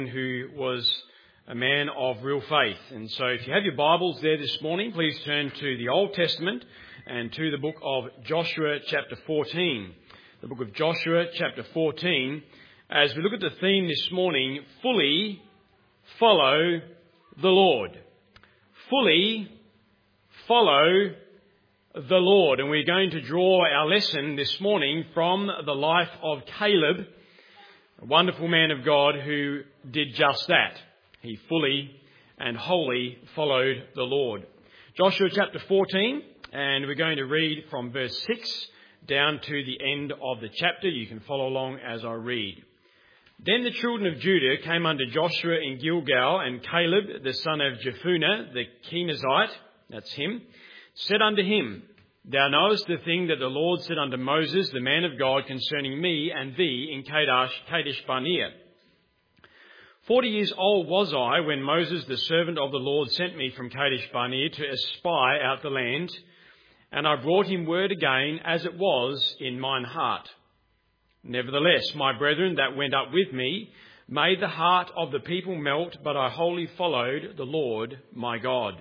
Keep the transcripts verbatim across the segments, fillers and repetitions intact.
who was a man of real faith. And so if you have your Bibles there this morning, please turn to the Old Testament and to the book of Joshua chapter fourteen. The book of Joshua chapter fourteen, as we look at the theme this morning, fully follow the Lord. Fully follow the Lord. And we're going to draw our lesson this morning from the life of Caleb, a wonderful man of God who did just that. He fully and wholly followed the Lord. Joshua chapter fourteen, and we're going to read from verse six down to the end of the chapter. You can follow along as I read. Then the children of Judah came unto Joshua in Gilgal, and Caleb, the son of Jephunneh, the Kenizzite, that's him, said unto him, Thou knowest the thing that the Lord said unto Moses, the man of God, concerning me and thee in Kadesh, Kadesh Barnea. Forty years old was I when Moses, the servant of the Lord, sent me from Kadesh Barnea to espy out the land, and I brought him word again as it was in mine heart. Nevertheless, my brethren that went up with me made the heart of the people melt, but I wholly followed the Lord my God.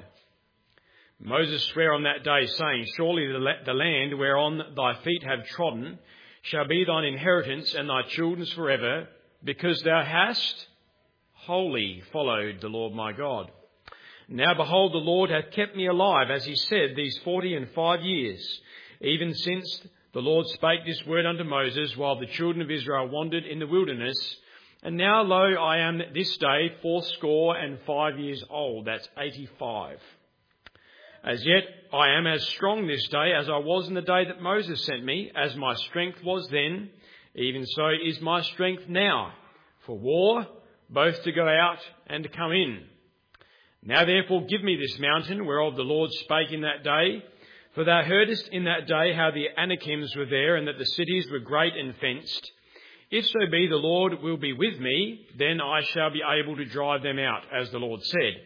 Moses sware on that day, saying, Surely the land whereon thy feet have trodden shall be thine inheritance and thy children's forever, because thou hast wholly followed the Lord my God. Now behold, the Lord hath kept me alive, as he said, these forty and five years, even since the Lord spake this word unto Moses, while the children of Israel wandered in the wilderness. And now, lo, I am this day fourscore and five years old. That's eighty-five. As yet I am as strong this day as I was in the day that Moses sent me, as my strength was then, even so is my strength now, for war, both to go out and to come in. Now therefore give me this mountain, whereof the Lord spake in that day, for thou heardest in that day how the Anakims were there, and that the cities were great and fenced. If so be the Lord will be with me, then I shall be able to drive them out, as the Lord said.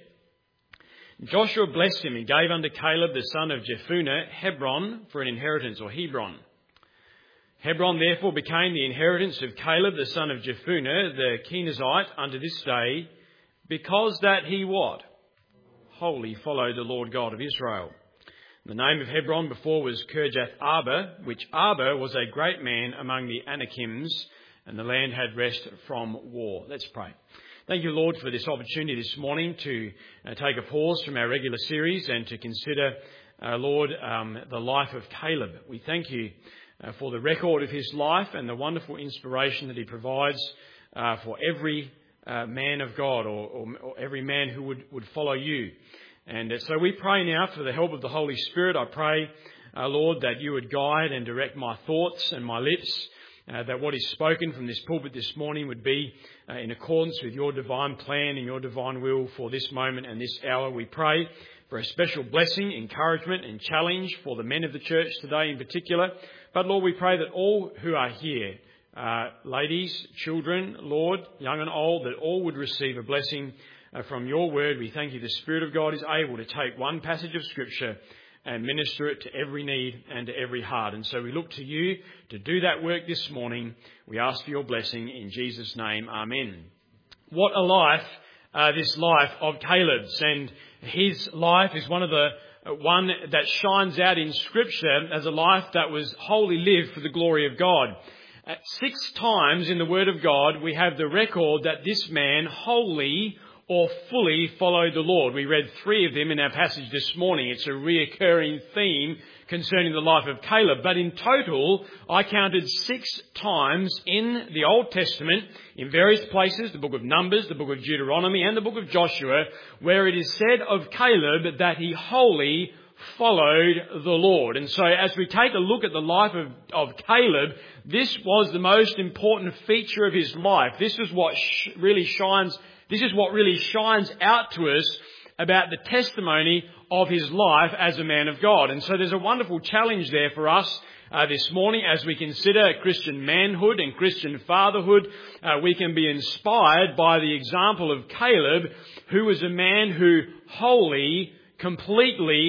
Joshua blessed him and gave unto Caleb the son of Jephunneh Hebron for an inheritance, or Hebron. Hebron therefore became the inheritance of Caleb the son of Jephunneh the Kenizzite unto this day, because that he what? Wholly followed the Lord God of Israel. The name of Hebron before was Kirjath Arba, which Arba was a great man among the Anakims, and the land had rest from war. Let's pray. Thank you, Lord, for this opportunity this morning to uh, take a pause from our regular series and to consider, uh, Lord, um, the life of Caleb. We thank you uh, for the record of his life and the wonderful inspiration that he provides uh, for every uh, man of God or, or, or every man who would, would follow you. And uh, so we pray now for the help of the Holy Spirit. I pray, uh, Lord, that you would guide and direct my thoughts and my lips, Uh, that what is spoken from this pulpit this morning would be uh, in accordance with your divine plan and your divine will for this moment and this hour. We pray for a special blessing, encouragement and challenge for the men of the church today in particular. But Lord, we pray that all who are here, uh, ladies, children, Lord, young and old, that all would receive a blessing uh, from your word. We thank you the Spirit of God is able to take one passage of Scripture and minister it to every need and to every heart. And so we look to you to do that work this morning. We ask for your blessing in Jesus' name. Amen. What a life, uh, this life of Caleb's. And his life is one of the uh, one that shines out in Scripture as a life that was wholly lived for the glory of God. Uh, six times in the Word of God, we have the record that this man wholly or fully followed the Lord. We read three of them in our passage this morning. It's a reoccurring theme concerning the life of Caleb. But in total, I counted six times in the Old Testament, in various places, the book of Numbers, the book of Deuteronomy, and the book of Joshua, where it is said of Caleb that he wholly followed the Lord. And so as we take a look at the life of, of Caleb, this was the most important feature of his life. This is what sh- really shines This is what really shines out to us about the testimony of his life as a man of God. And so there's a wonderful challenge there for us uh, this morning as we consider Christian manhood and Christian fatherhood. Uh, we can be inspired by the example of Caleb, who was a man who wholly, completely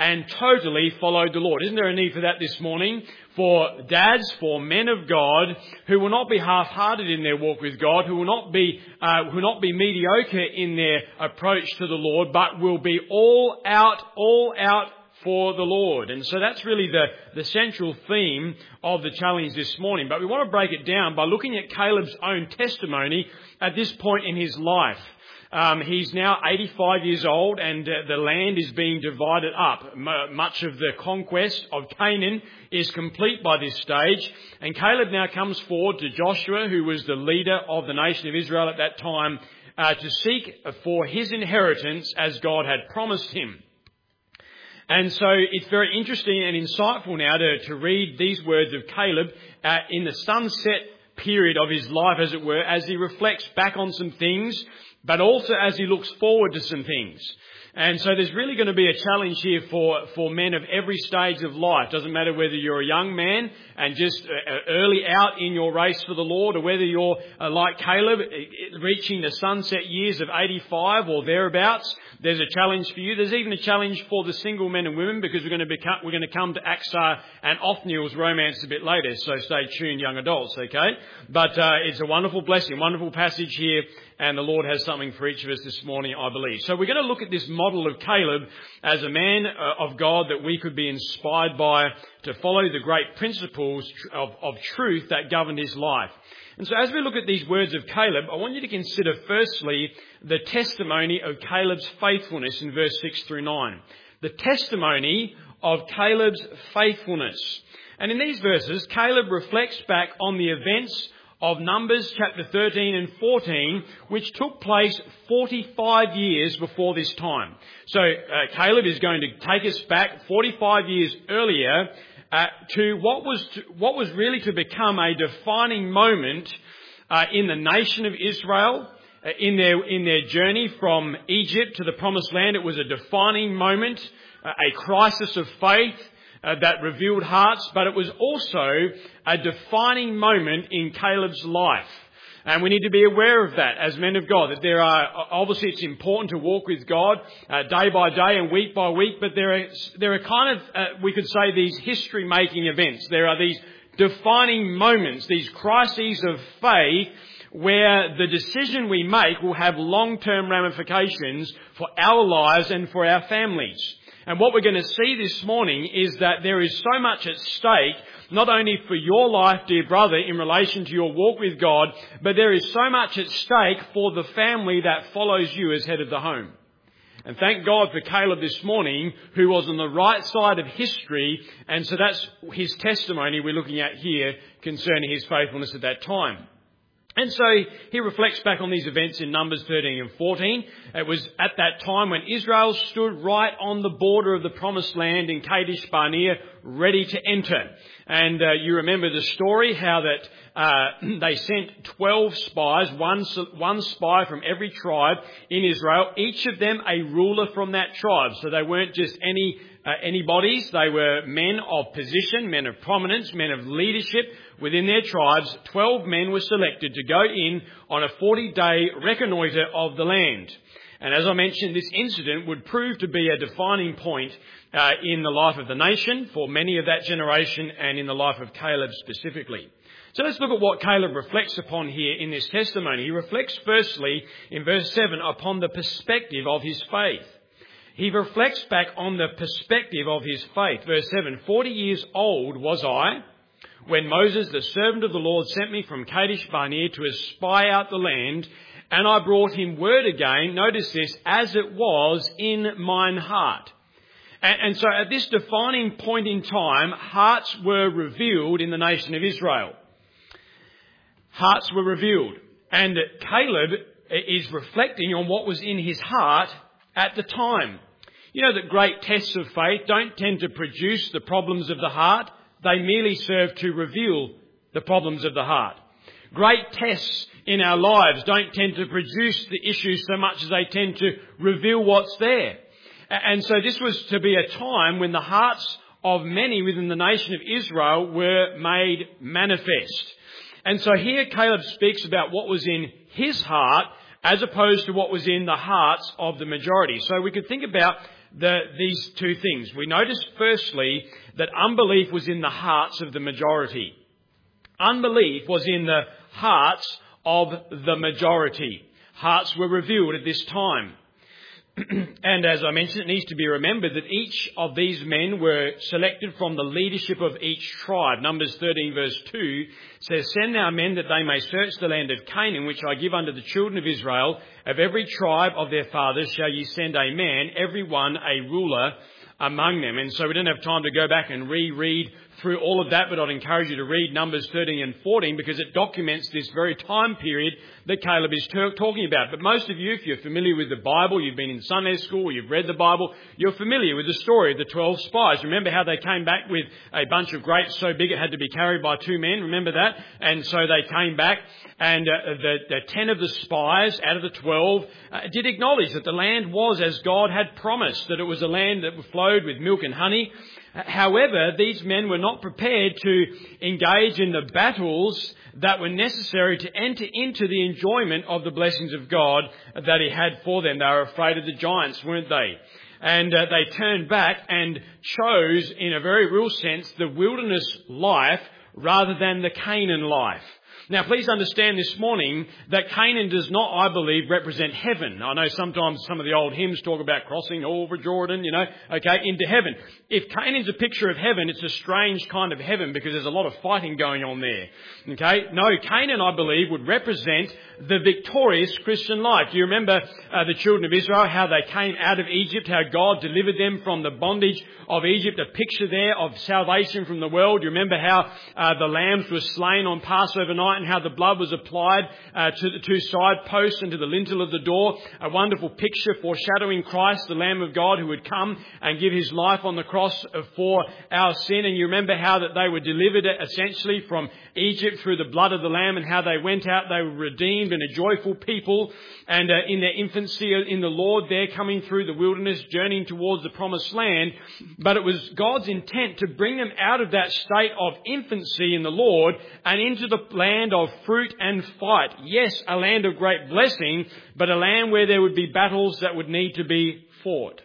and totally followed the Lord. Isn't there a need for that this morning? For dads, for men of God, who will not be half-hearted in their walk with God, who will not be, uh, who will not be mediocre in their approach to the Lord, but will be all out, all out for the Lord. And so that's really the, the central theme of the challenge this morning. But we want to break it down by looking at Caleb's own testimony at this point in his life. Um, he's now eighty-five years old, and uh, the land is being divided up. M- much of the conquest of Canaan is complete by this stage. And Caleb now comes forward to Joshua, who was the leader of the nation of Israel at that time, uh, to seek for his inheritance as God had promised him. And so it's very interesting and insightful now to, to read these words of Caleb uh, in the sunset period of his life, as it were, as he reflects back on some things, but also as he looks forward to some things. And so there's really going to be a challenge here for, for men of every stage of life. Doesn't matter whether you're a young man and just uh, early out in your race for the Lord, or whether you're uh, like Caleb, reaching the sunset years of eighty-five or thereabouts. There's a challenge for you. There's even a challenge for the single men and women, because we're going to become, we're going to come to Aksar and Othniel's romance a bit later. So stay tuned, young adults, okay? But uh, it's a wonderful blessing, wonderful passage here. And the Lord has something for each of us this morning, I believe. So we're going to look at this model of Caleb as a man of God that we could be inspired by to follow the great principles of, of truth that governed his life. And so as we look at these words of Caleb, I want you to consider firstly the testimony of Caleb's faithfulness in verse six through nine. The testimony of Caleb's faithfulness. And in these verses, Caleb reflects back on the events of Numbers chapter thirteen and fourteen, which took place forty-five years before this time. So uh, Caleb is going to take us back forty-five years earlier uh, to what was to, what was really to become a defining moment uh, in the nation of Israel, uh, in their in their journey from Egypt to the Promised Land. It was a defining moment, uh, a crisis of faith Uh, that revealed hearts, but it was also a defining moment in Caleb's life. And we need to be aware of that as men of God, that there are, obviously it's important to walk with God uh, day by day and week by week, but there are, there are kind of, uh, we could say, these history-making events. There are these defining moments, these crises of faith, where the decision we make will have long-term ramifications for our lives and for our families. And what we're going to see this morning is that there is so much at stake, not only for your life, dear brother, in relation to your walk with God, but there is so much at stake for the family that follows you as head of the home. And thank God for Caleb this morning, who was on the right side of history, and so that's his testimony we're looking at here concerning his faithfulness at that time. And so he reflects back on these events in Numbers thirteen and fourteen. It was at that time when Israel stood right on the border of the Promised Land in Kadesh Barnea, ready to enter. And uh, you remember the story, how that uh, they sent twelve spies, one, one spy from every tribe in Israel, each of them a ruler from that tribe. So they weren't just any uh, anybodies, they were men of position, men of prominence, men of leadership within their tribes. Twelve men were selected to go in on a forty-day reconnoitre of the land. And as I mentioned, this incident would prove to be a defining point uh, in the life of the nation for many of that generation, and in the life of Caleb specifically. So let's look at what Caleb reflects upon here in this testimony. He reflects firstly in verse seven upon the perspective of his faith. He reflects back on the perspective of his faith. Verse seven, forty years old was I when Moses, the servant of the Lord, sent me from Kadesh Barnea to espy out the land, and I brought him word again, notice this, as it was in mine heart. And, and so at this defining point in time, hearts were revealed in the nation of Israel. Hearts were revealed. And Caleb is reflecting on what was in his heart at the time. You know that great tests of faith don't tend to produce the problems of the heart. They merely serve to reveal the problems of the heart. Great tests in our lives don't tend to produce the issues so much as they tend to reveal what's there. And so this was to be a time when the hearts of many within the nation of Israel were made manifest. And so here Caleb speaks about what was in his heart as opposed to what was in the hearts of the majority. So we could think about the, these two things. We noticed firstly that unbelief was in the hearts of the majority. Unbelief was in the hearts of the majority. Hearts were revealed at this time. And as I mentioned, it needs to be remembered that each of these men were selected from the leadership of each tribe. Numbers thirteen verse two says, "Send now men that they may search the land of Canaan, which I give unto the children of Israel. Of every tribe of their fathers shall ye send a man, every one a ruler among them." And so we don't have time to go back and reread through all of that, but I'd encourage you to read Numbers thirteen and fourteen because it documents this very time period that Caleb is t- talking about. But most of you, if you're familiar with the Bible, you've been in Sunday school, you've read the Bible, you're familiar with the story of the twelve spies. Remember how they came back with a bunch of grapes so big it had to be carried by two men? Remember that? And so they came back, and uh, the, the ten of the spies out of the twelve uh, did acknowledge that the land was as God had promised, that it was a land that flowed with milk and honey. However, these men were not prepared to engage in the battles that were necessary to enter into the enjoyment of the blessings of God that He had for them. They were afraid of the giants, weren't they? And uh, they turned back and chose, in a very real sense, the wilderness life rather than the Canaan life. Now, please understand this morning that Canaan does not, I believe, represent heaven. I know sometimes some of the old hymns talk about crossing over Jordan, you know, okay, into heaven. If Canaan's a picture of heaven, it's a strange kind of heaven because there's a lot of fighting going on there. Okay? No, Canaan, I believe, would represent the victorious Christian life. Do you remember uh, the children of Israel, how they came out of Egypt, how God delivered them from the bondage of Egypt, a picture there of salvation from the world? Do you remember how uh, the lambs were slain on Passover night and how the blood was applied uh, to the two side posts and to the lintel of the door? A wonderful picture foreshadowing Christ, the Lamb of God, who would come and give His life on the cross for our sin. And you remember how that they were delivered essentially from Egypt through the blood of the Lamb, and how they went out, they were redeemed and a joyful people, and uh, in their infancy in the Lord, they're coming through the wilderness, journeying towards the promised land. But it was God's intent to bring them out of that state of infancy in the Lord and into the land of fruit and fight. Yes, a land of great blessing, but a land where there would be battles that would need to be fought.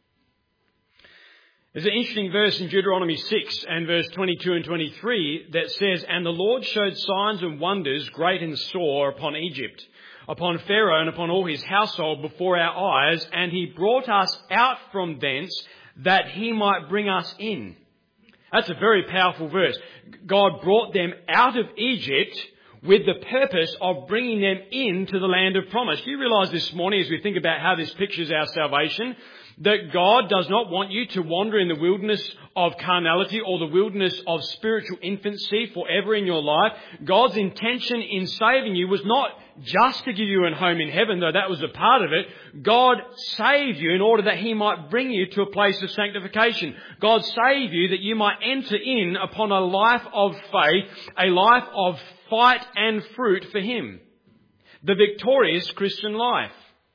There's an interesting verse in Deuteronomy six and verse twenty-two and twenty-three that says, "And the Lord showed signs and wonders great and sore upon Egypt, upon Pharaoh and upon all his household before our eyes, and He brought us out from thence that He might bring us in." That's a very powerful verse. God brought them out of Egypt with the purpose of bringing them into the land of promise. Do you realise this morning, as we think about how this pictures our salvation, that God does not want you to wander in the wilderness of carnality or the wilderness of spiritual infancy forever in your life? God's intention in saving you was not just to give you a home in heaven, though that was a part of it. God saved you in order that He might bring you to a place of sanctification. God saved you that you might enter in upon a life of faith, a life of fight and fruit for Him. The victorious Christian life.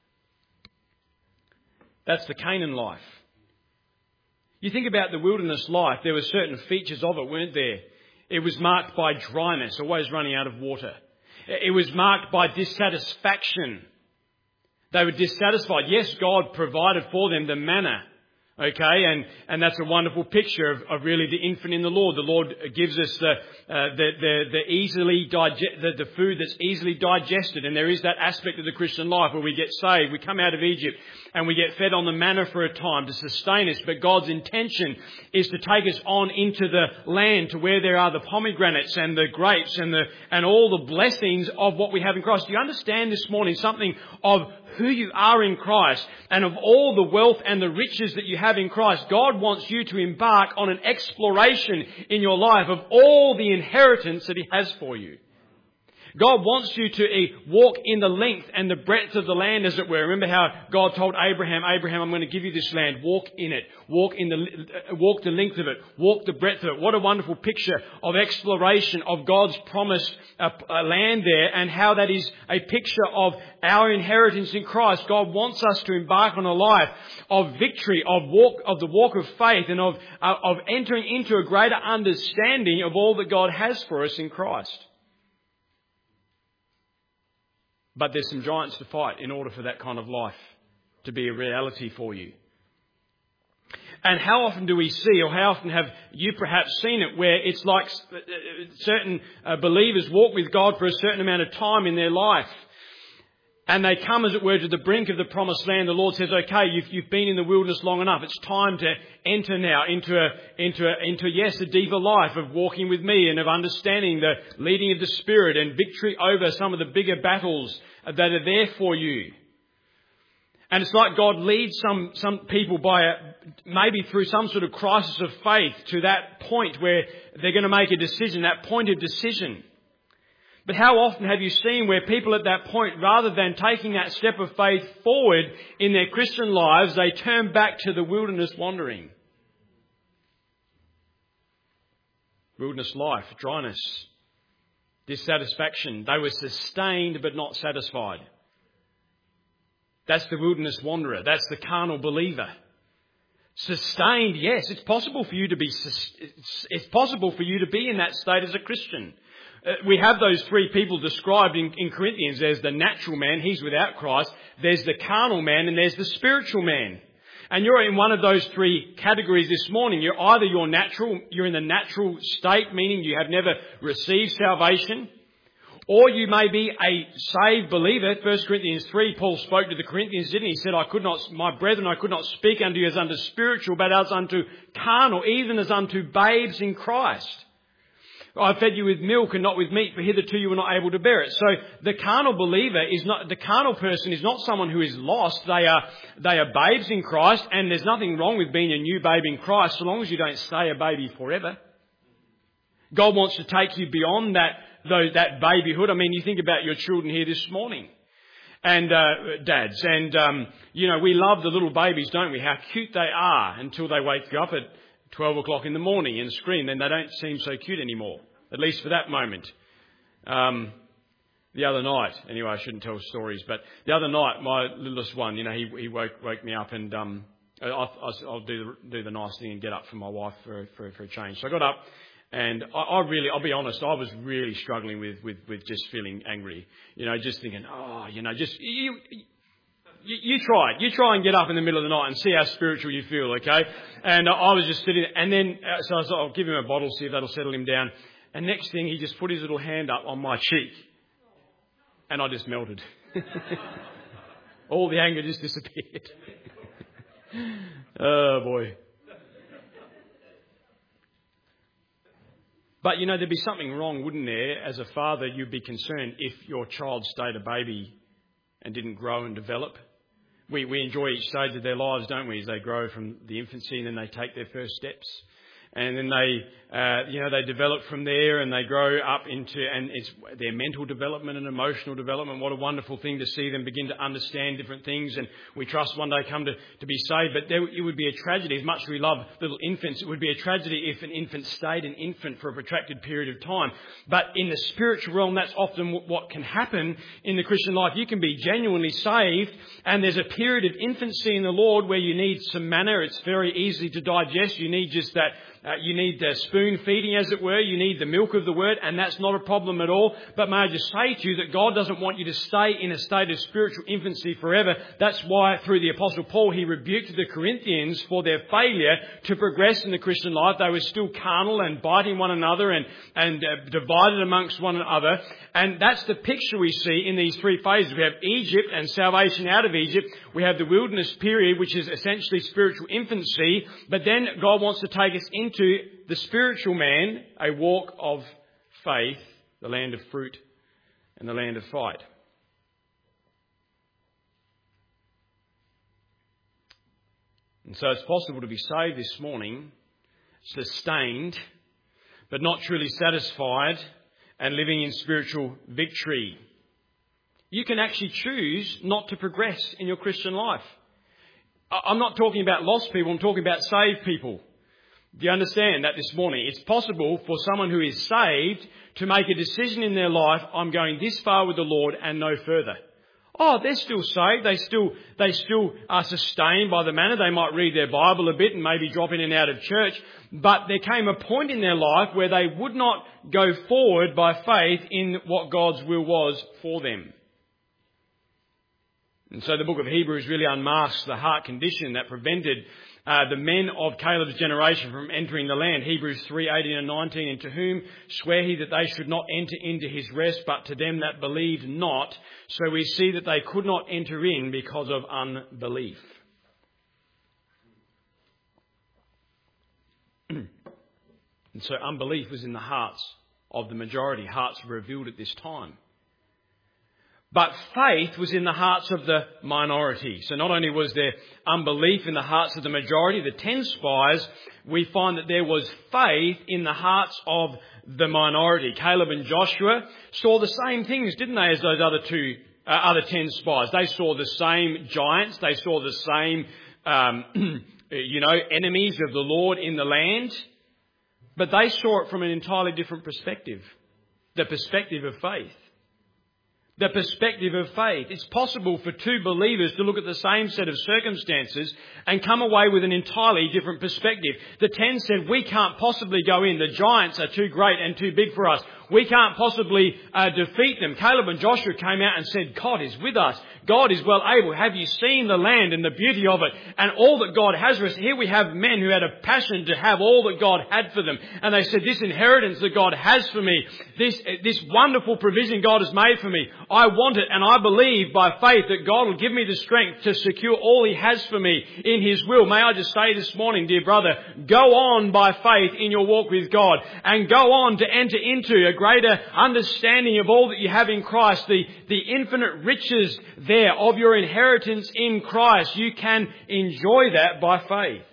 That's the Canaan life. You think about the wilderness life, there were certain features of it, weren't there? It was marked by dryness, always running out of water. It was marked by dissatisfaction. They were dissatisfied. Yes, God provided for them the manna. Okay, and, and that's a wonderful picture of, of really the infant in the Lord. The Lord gives us the, uh, the, the, the easily digest, the, the food that's easily digested. And there is that aspect of the Christian life where we get saved, we come out of Egypt and we get fed on the manna for a time to sustain us. But God's intention is to take us on into the land to where there are the pomegranates and the grapes and the, and all the blessings of what we have in Christ. Do you understand this morning something of who you are in Christ and of all the wealth and the riches that you have in Christ? God wants you to embark on an exploration in your life of all the inheritance that He has for you. God wants you to walk in the length and the breadth of the land, as it were. Remember how God told Abraham, Abraham, I'm going to give you this land. Walk in it. Walk in the, walk the length of it. Walk the breadth of it. What a wonderful picture of exploration of God's promised uh, uh, land there, and how that is a picture of our inheritance in Christ. God wants us to embark on a life of victory, of walk, of the walk of faith, and of, uh, of entering into a greater understanding of all that God has for us in Christ. But there's some giants to fight in order for that kind of life to be a reality for you. And how often do we see, or how often have you perhaps seen it, where it's like certain uh, believers walk with God for a certain amount of time in their life, and they come, as it were, to the brink of the promised land. The Lord says, okay, you've, you've been in the wilderness long enough. It's time to enter now into, a, into, a, into yes, a deeper life of walking with me and of understanding the leading of the Spirit and victory over some of the bigger battles that are there for you. And it's like God leads some, some people by a, maybe through some sort of crisis of faith to that point where they're going to make a decision, that point of decision. But how often have you seen where people at that point, rather than taking that step of faith forward in their Christian lives, they turn back to the wilderness wandering? Wilderness life, dryness, dissatisfaction. They were sustained but not satisfied. That's the wilderness wanderer. That's the carnal believer. Sustained, yes, it's possible for you to be, it's possible for you to be in that state as a Christian. Uh, we have those three people described in, in Corinthians. There's the natural man, he's without Christ. There's the carnal man, and there's the spiritual man. And you're in one of those three categories this morning. You're either you're natural, you're in the natural state, meaning you have never received salvation, or you may be a saved believer. First Corinthians three, Paul spoke to the Corinthians, didn't he? He said, I could not, my brethren, I could not speak unto you as unto spiritual, but as unto carnal, even as unto babes in Christ. I fed you with milk and not with meat, for hitherto you were not able to bear it. So the carnal believer is not, the carnal person is not someone who is lost. They are, they are babes in Christ, and there's nothing wrong with being a new babe in Christ, so long as you don't stay a baby forever. God wants to take you beyond that, those, that babyhood. I mean, you think about your children here this morning. And, uh, dads, and, um, you know, we love the little babies, don't we? How cute they are until they wake you up at twelve o'clock in the morning and scream. Then they don't seem so cute anymore, at least for that moment. Um, the other night, anyway, I shouldn't tell stories, but the other night, my littlest one, you know, he, he woke, woke me up, and um, I, I, I'll do the, do the nice thing and get up for my wife for, for, for a change. So I got up, and I, I really, I'll be honest, I was really struggling with, with, with just feeling angry. You know, just thinking, oh, you know, just, you, You, you try it. You try and get up in the middle of the night and see how spiritual you feel, okay? And uh, I was just sitting there, and then, uh, so I thought, I'll give him a bottle, see if that'll settle him down. And next thing, he just put his little hand up on my cheek. And I just melted. All the anger just disappeared. Oh, boy. But, you know, there'd be something wrong, wouldn't there? As a father, you'd be concerned if your child stayed a baby and didn't grow and develop. We we enjoy each stage of their lives, don't we, as they grow from the infancy and then they take their first steps. And then they, uh, you know, they develop from there and they grow up into, and it's their mental development and emotional development. What a wonderful thing to see them begin to understand different things. And we trust one day come to, to be saved. But there, it would be a tragedy, as much as we love little infants, it would be a tragedy if an infant stayed an infant for a protracted period of time. But in the spiritual realm, that's often what can happen in the Christian life. You can be genuinely saved, and there's a period of infancy in the Lord where you need some manna. It's very easy to digest. You need just that. Uh, you need uh, spoon feeding, as it were. You need the milk of the word, and that's not a problem at all. But may I just say to you that God doesn't want you to stay in a state of spiritual infancy forever. That's why through the Apostle Paul, he rebuked the Corinthians for their failure to progress in the Christian life. They were still carnal and biting one another and, and uh, divided amongst one another. And that's the picture we see in these three phases. We have Egypt and salvation out of Egypt. We have the wilderness period, which is essentially spiritual infancy. But then God wants to take us into to the spiritual man, a walk of faith, the land of fruit and the land of fight. And so it's possible to be saved this morning, sustained, but not truly satisfied and living in spiritual victory. You can actually choose not to progress in your Christian life. I'm not talking about lost people, I'm talking about saved people. Do you understand that this morning? It's possible for someone who is saved to make a decision in their life, I'm going this far with the Lord and no further. Oh, they're still saved. They still, they still are sustained by the manna. They might read their Bible a bit and maybe drop in and out of church. But there came a point in their life where they would not go forward by faith in what God's will was for them. And so the book of Hebrews really unmasks the heart condition that prevented uh, the men of Caleb's generation from entering the land. Hebrews three, eighteen and nineteen, and to whom sware he that they should not enter into his rest, but to them that believed not. So we see that they could not enter in because of unbelief. And so unbelief was in the hearts of the majority, hearts revealed at this time. But faith was in the hearts of the minority. So not only was there unbelief in the hearts of the majority, the ten spies, we find that there was faith in the hearts of the minority. Caleb and Joshua saw the same things, didn't they, as those other two, uh, other ten spies. They saw the same giants. They saw the same, um, you know, enemies of the Lord in the land. But they saw it from an entirely different perspective. The perspective of faith. The perspective of faith. It's possible for two believers to look at the same set of circumstances and come away with an entirely different perspective. The ten said, we can't possibly go in. The giants are too great and too big for us. We can't possibly uh, defeat them. Caleb and Joshua came out and said, God is with us. God is well able. Have you seen the land and the beauty of it and all that God has for us? Here we have men who had a passion to have all that God had for them. And they said, this inheritance that God has for me, this, this wonderful provision God has made for me, I want it, and I believe by faith that God will give me the strength to secure all He has for me in His will. May I just say this morning, dear brother, go on by faith in your walk with God and go on to enter into a greater understanding of all that you have in Christ, the, the infinite riches there of your inheritance in Christ. You can enjoy that by faith.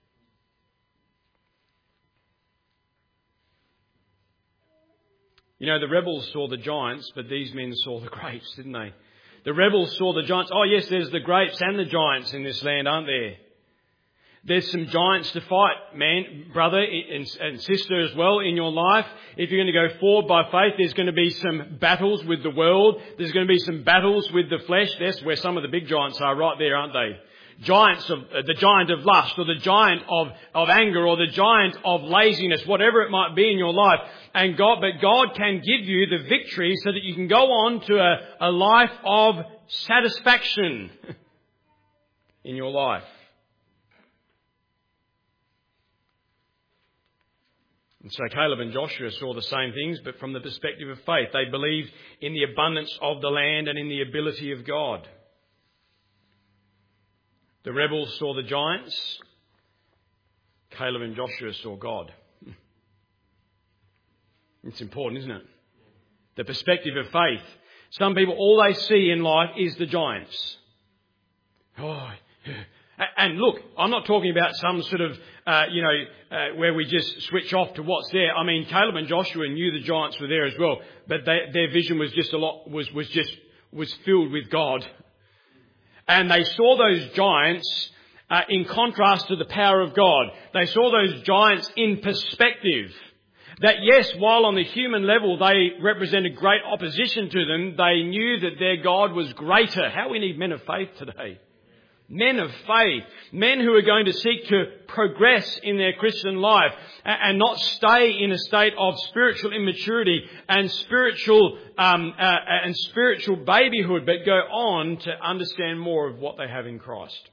You know, the rebels saw the giants, but these men saw the grapes, didn't they? The rebels saw the giants. Oh, yes, there's the grapes and the giants in this land, aren't there? There's some giants to fight, man, brother and, and sister as well in your life. If you're going to go forward by faith, there's going to be some battles with the world. There's going to be some battles with the flesh. That's where some of the big giants are right there, aren't they? Giants of uh, the giant of lust, or the giant of, of anger, or the giant of laziness, whatever it might be in your life. And God, but God can give you the victory so that you can go on to a, a life of satisfaction in your life. And so Caleb and Joshua saw the same things, but from the perspective of faith. They believed in the abundance of the land and in the ability of God. The rebels saw the giants. Caleb and Joshua saw God. It's important, isn't it? The perspective of faith. Some people, all they see in life is the giants. Oh, and look, I'm not talking about some sort of, uh, you know, uh, where we just switch off to what's there. I mean, Caleb and Joshua knew the giants were there as well, but they, their vision was just a lot, was, was just, was filled with God. And they saw those giants uh, in contrast to the power of God. They saw those giants in perspective. That yes, while on the human level they represented great opposition to them, they knew that their God was greater. How we need men of faith today. Men of faith. Men who are going to seek to progress in their Christian life and not stay in a state of spiritual immaturity and spiritual um, uh, and spiritual babyhood, but go on to understand more of what they have in Christ.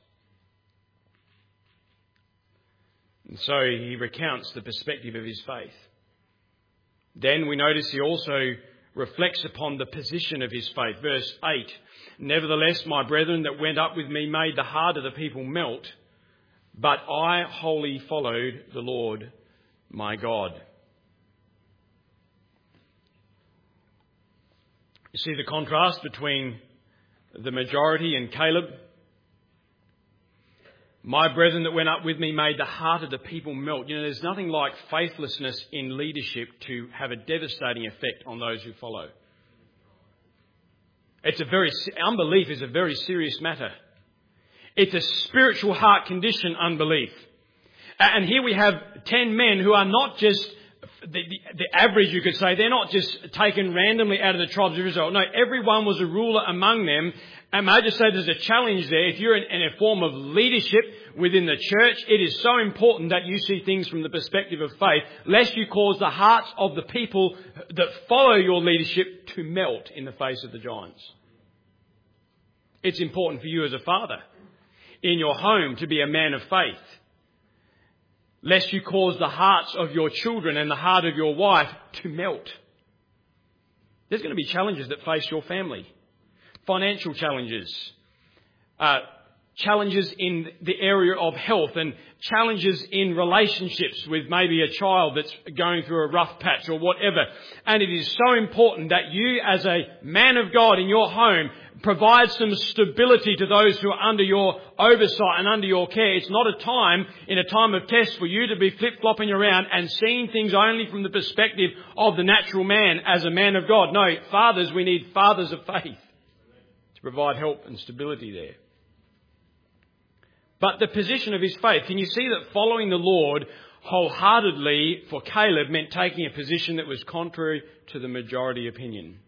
And so he recounts the perspective of his faith. Then we notice he also reflects upon the position of his faith. Verse eight, nevertheless, my brethren that went up with me made the heart of the people melt, but I wholly followed the Lord my God. You see the contrast between the majority and Caleb? My brethren that went up with me made the heart of the people melt. You know, there's nothing like faithlessness in leadership to have a devastating effect on those who follow. It's a very, unbelief is a very serious matter. It's a spiritual heart condition, unbelief. And here we have ten men who are not just the, the, the average, you could say. They're not just taken randomly out of the tribes of Israel. No, everyone was a ruler among them. And may I just say there's a challenge there. If you're in, in a form of leadership within the church, it is so important that you see things from the perspective of faith, lest you cause the hearts of the people that follow your leadership to melt in the face of the giants. It's important for you as a father in your home to be a man of faith, lest you cause the hearts of your children and the heart of your wife to melt. There's going to be challenges that face your family. Financial challenges, uh, challenges in the area of health, and challenges in relationships with maybe a child that's going through a rough patch or whatever. And it is so important that you, as a man of God in your home, provide some stability to those who are under your oversight and under your care. It's not a time, in a time of test, for you to be flip-flopping around and seeing things only from the perspective of the natural man as a man of God. No, fathers, we need fathers of faith to provide help and stability there. But the position of his faith, can you see that following the Lord wholeheartedly for Caleb meant taking a position that was contrary to the majority opinion?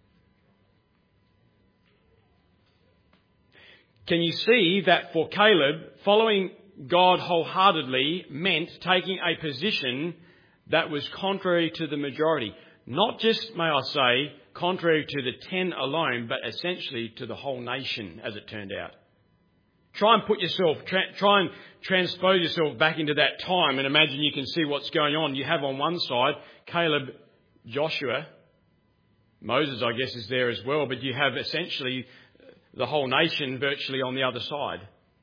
Can you see that for Caleb, following God wholeheartedly meant taking a position that was contrary to the majority? Not just, may I say, contrary to the ten alone, but essentially to the whole nation, as it turned out. Try and put yourself, tra- try and transpose yourself back into that time and imagine you can see what's going on. You have on one side Caleb, Joshua, Moses, I guess, is there as well, but you have essentially the whole nation virtually on the other side.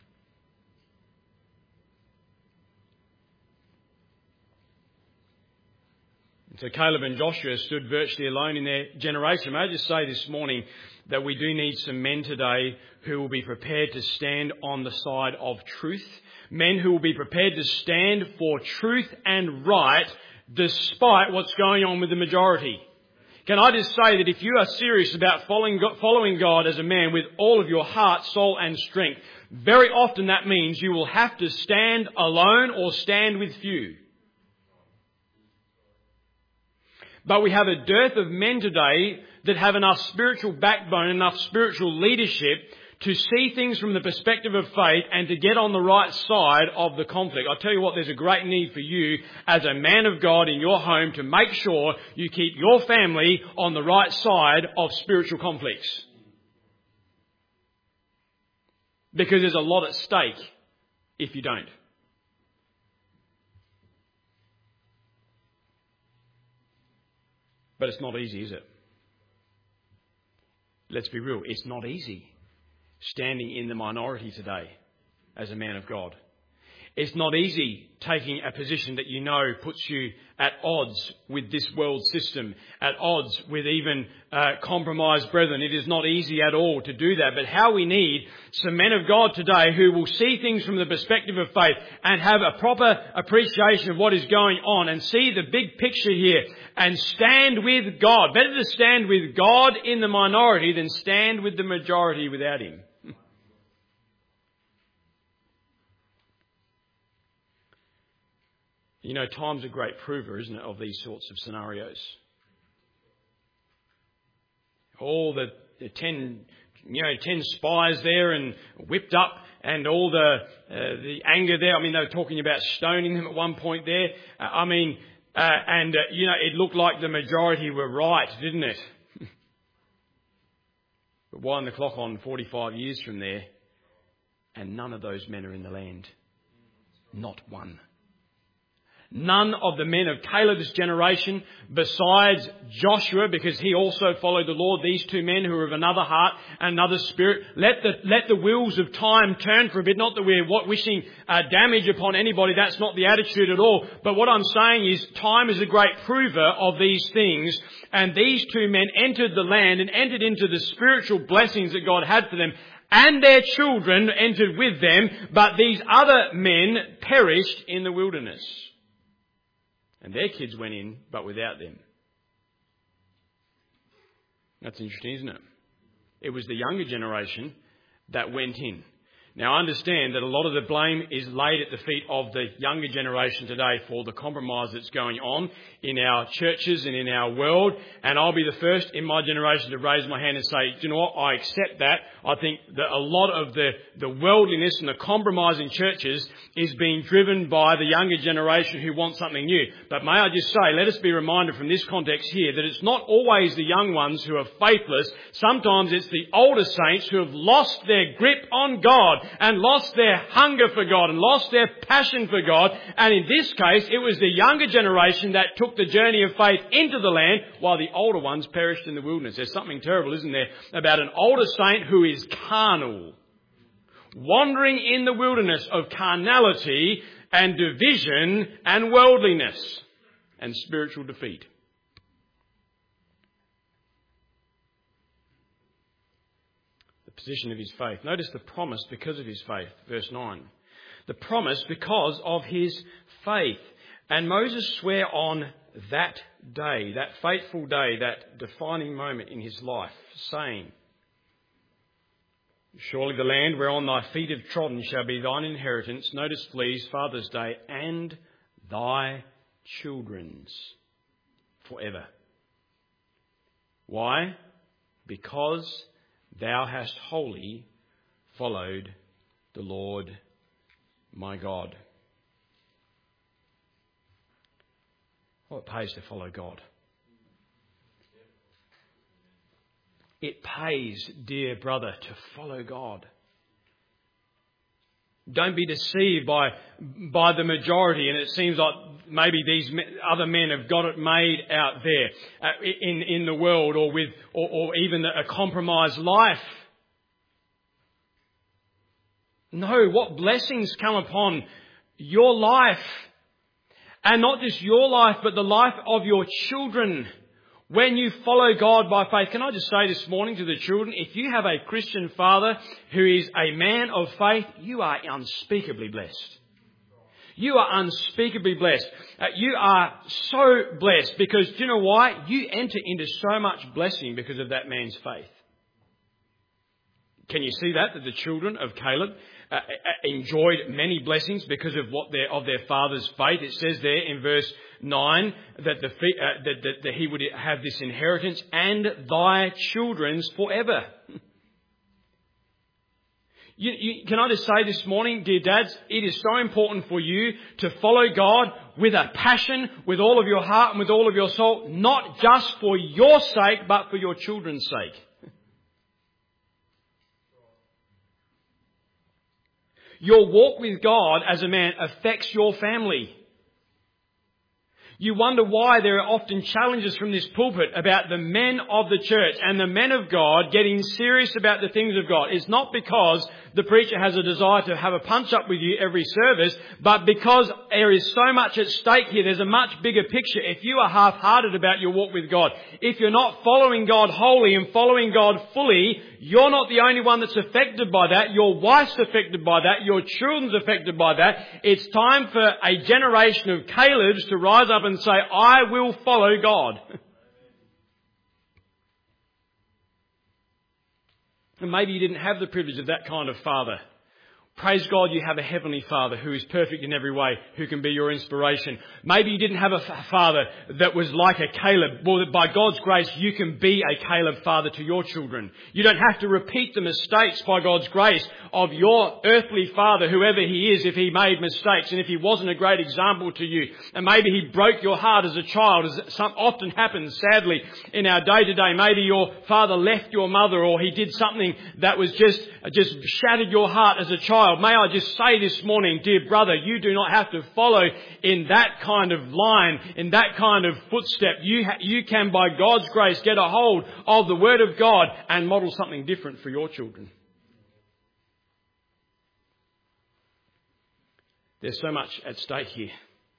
And so Caleb and Joshua stood virtually alone in their generation. May I just say this morning that we do need some men today who will be prepared to stand on the side of truth. Men who will be prepared to stand for truth and right despite what's going on with the majority. Can I just say that if you are serious about following God, following God as a man with all of your heart, soul and strength, very often that means you will have to stand alone or stand with few. But we have a dearth of men today that have enough spiritual backbone, enough spiritual leadership to see things from the perspective of faith and to get on the right side of the conflict. I tell you what, there's a great need for you as a man of God in your home to make sure you keep your family on the right side of spiritual conflicts. Because there's a lot at stake if you don't. But it's not easy, is it? Let's be real, it's not easy standing in the minority today as a man of God. It's not easy taking a position that you know puts you at odds with this world system, at odds with even uh, compromised brethren. It is not easy at all to do that. But how we need some men of God today who will see things from the perspective of faith and have a proper appreciation of what is going on and see the big picture here and stand with God. Better to stand with God in the minority than stand with the majority without Him. You know, time's a great prover, isn't it, of these sorts of scenarios. All the, the ten, you know, ten spies there and whipped up, and all the uh, the anger there. I mean, they were talking about stoning them at one point there. Uh, I mean, uh, and uh, you know, it looked like the majority were right, didn't it? But wind the clock on forty-five years from there, and none of those men are in the land. Not one. None of the men of Caleb's generation, besides Joshua, because he also followed the Lord, these two men who are of another heart and another spirit. Let the let the wheels of time turn for a bit. Not that we're wishing uh, damage upon anybody. That's not the attitude at all. But what I'm saying is time is a great prover of these things. And these two men entered the land and entered into the spiritual blessings that God had for them. And their children entered with them. But these other men perished in the wilderness. And their kids went in, but without them. That's interesting, isn't it? It was the younger generation that went in. Now, I understand that a lot of the blame is laid at the feet of the younger generation today for the compromise that's going on in our churches and in our world. And I'll be the first in my generation to raise my hand and say, do you know what? I accept that. I think that a lot of the, the worldliness and the compromise in churches is being driven by the younger generation who want something new. But may I just say, let us be reminded from this context here that it's not always the young ones who are faithless. Sometimes it's the older saints who have lost their grip on God and lost their hunger for God and lost their passion for God. And in this case, it was the younger generation that took the journey of faith into the land while the older ones perished in the wilderness. There's something terrible, isn't there, about an older saint who is carnal, wandering in the wilderness of carnality and division and worldliness and spiritual defeat. Position of his faith. Notice the promise because of his faith, verse nine. The promise because of his faith. And Moses swore on that day, that fateful day, that defining moment in his life, saying, surely the land whereon thy feet have trodden shall be thine inheritance. Notice, please, Father's Day, and thy children's forever. Why? Because thou hast wholly followed the Lord my God. Well, it pays to follow God. It pays, dear brother, to follow God. Don't be deceived by, by the majority, and it seems like maybe these other men have got it made out there uh, in, in the world, or with, or, or even a compromised life. No, what blessings come upon your life, and not just your life, but the life of your children when you follow God by faith. Can I just say this morning to the children, if you have a Christian father who is a man of faith, you are unspeakably blessed. You are unspeakably blessed. Uh, you are so blessed because, do you know why? You enter into so much blessing because of that man's faith. Can you see that? That the children of Caleb uh, enjoyed many blessings because of what their of their father's faith. It says there in verse nine that the uh, that, that, that he would have this inheritance and thy children's forever. You, you, can I just say this morning, dear dads, it is so important for you to follow God with a passion, with all of your heart and with all of your soul, not just for your sake, but for your children's sake. Your walk with God as a man affects your family. You wonder why there are often challenges from this pulpit about the men of the church and the men of God getting serious about the things of God. It's not because the preacher has a desire to have a punch-up with you every service, but because there is so much at stake here. There's a much bigger picture. If you are half-hearted about your walk with God, if you're not following God wholly and following God fully, you're not the only one that's affected by that. Your wife's affected by that. Your children's affected by that. It's time for a generation of Calebs to rise up and say, I will follow God. And maybe you didn't have the privilege of that kind of father. Praise God you have a heavenly Father who is perfect in every way, who can be your inspiration. Maybe you didn't have a father that was like a Caleb. Well, by God's grace, you can be a Caleb father to your children. You don't have to repeat the mistakes by God's grace of your earthly father, whoever he is, if he made mistakes and if he wasn't a great example to you. And maybe he broke your heart as a child, as some often happens, sadly, in our day-to-day. Maybe your father left your mother, or he did something that was just, just shattered your heart as a child. May I just say this morning, dear brother, you do not have to follow in that kind of line, in that kind of footstep. You ha- you can, by God's grace, get a hold of the Word of God and model something different for your children. There's so much at stake here.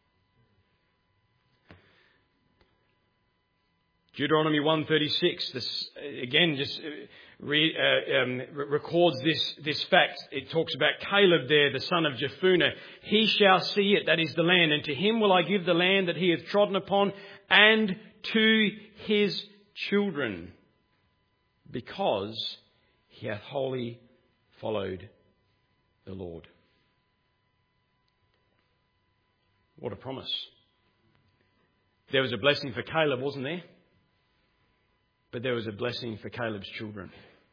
Deuteronomy one thirty-six, this again just re, uh, um, records this, this fact. It talks about Caleb there, the son of Jephunneh. He shall see it, that is the land, and to him will I give the land that he hath trodden upon, and to his children, because he hath wholly followed the Lord. What a promise. There was a blessing for Caleb, wasn't there? But there was a blessing for Caleb's children.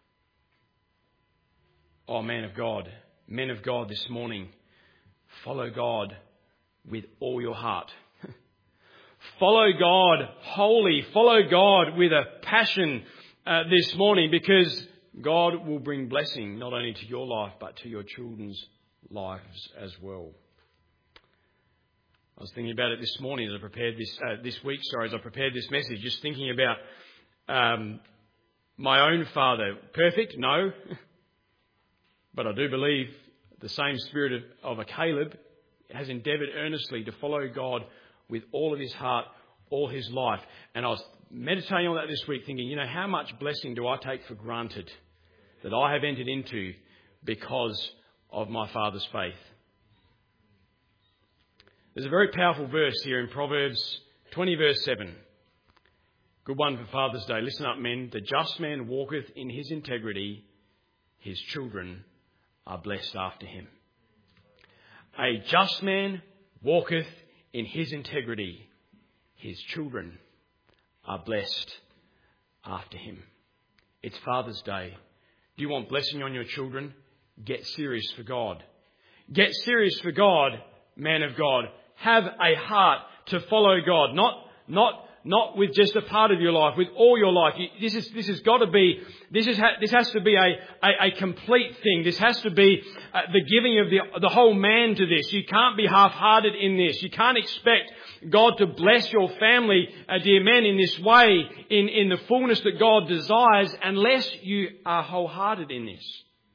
Oh, man of God, men of God this morning, follow God with all your heart. Follow God wholly. Follow God with a passion uh, this morning, because God will bring blessing not only to your life but to your children's lives as well. I was thinking about it this morning as I prepared this, uh, this week, sorry, as I prepared this message, just thinking about um, my own father. Perfect? No. But I do believe the same spirit of, of a Caleb has endeavoured earnestly to follow God with all of his heart, all his life. And I was meditating on that this week, thinking, you know, how much blessing do I take for granted that I have entered into because of my father's faith? There's a very powerful verse here in Proverbs twenty, verse seven. Good one for Father's Day. Listen up, men. The just man walketh in his integrity. His children are blessed after him. A just man walketh in his integrity. His children are blessed after him. It's Father's Day. Do you want blessing on your children? Get serious for God. Get serious for God, man of God. Have a heart to follow God. Not, not, not with just a part of your life, with all your life. You, this is, this has got to be, this is, this has to be a, a, a complete thing. This has to be uh, the giving of the, the whole man to this. You can't be half-hearted in this. You can't expect God to bless your family, uh, dear men, in this way, in, in the fullness that God desires, unless you are wholehearted in this.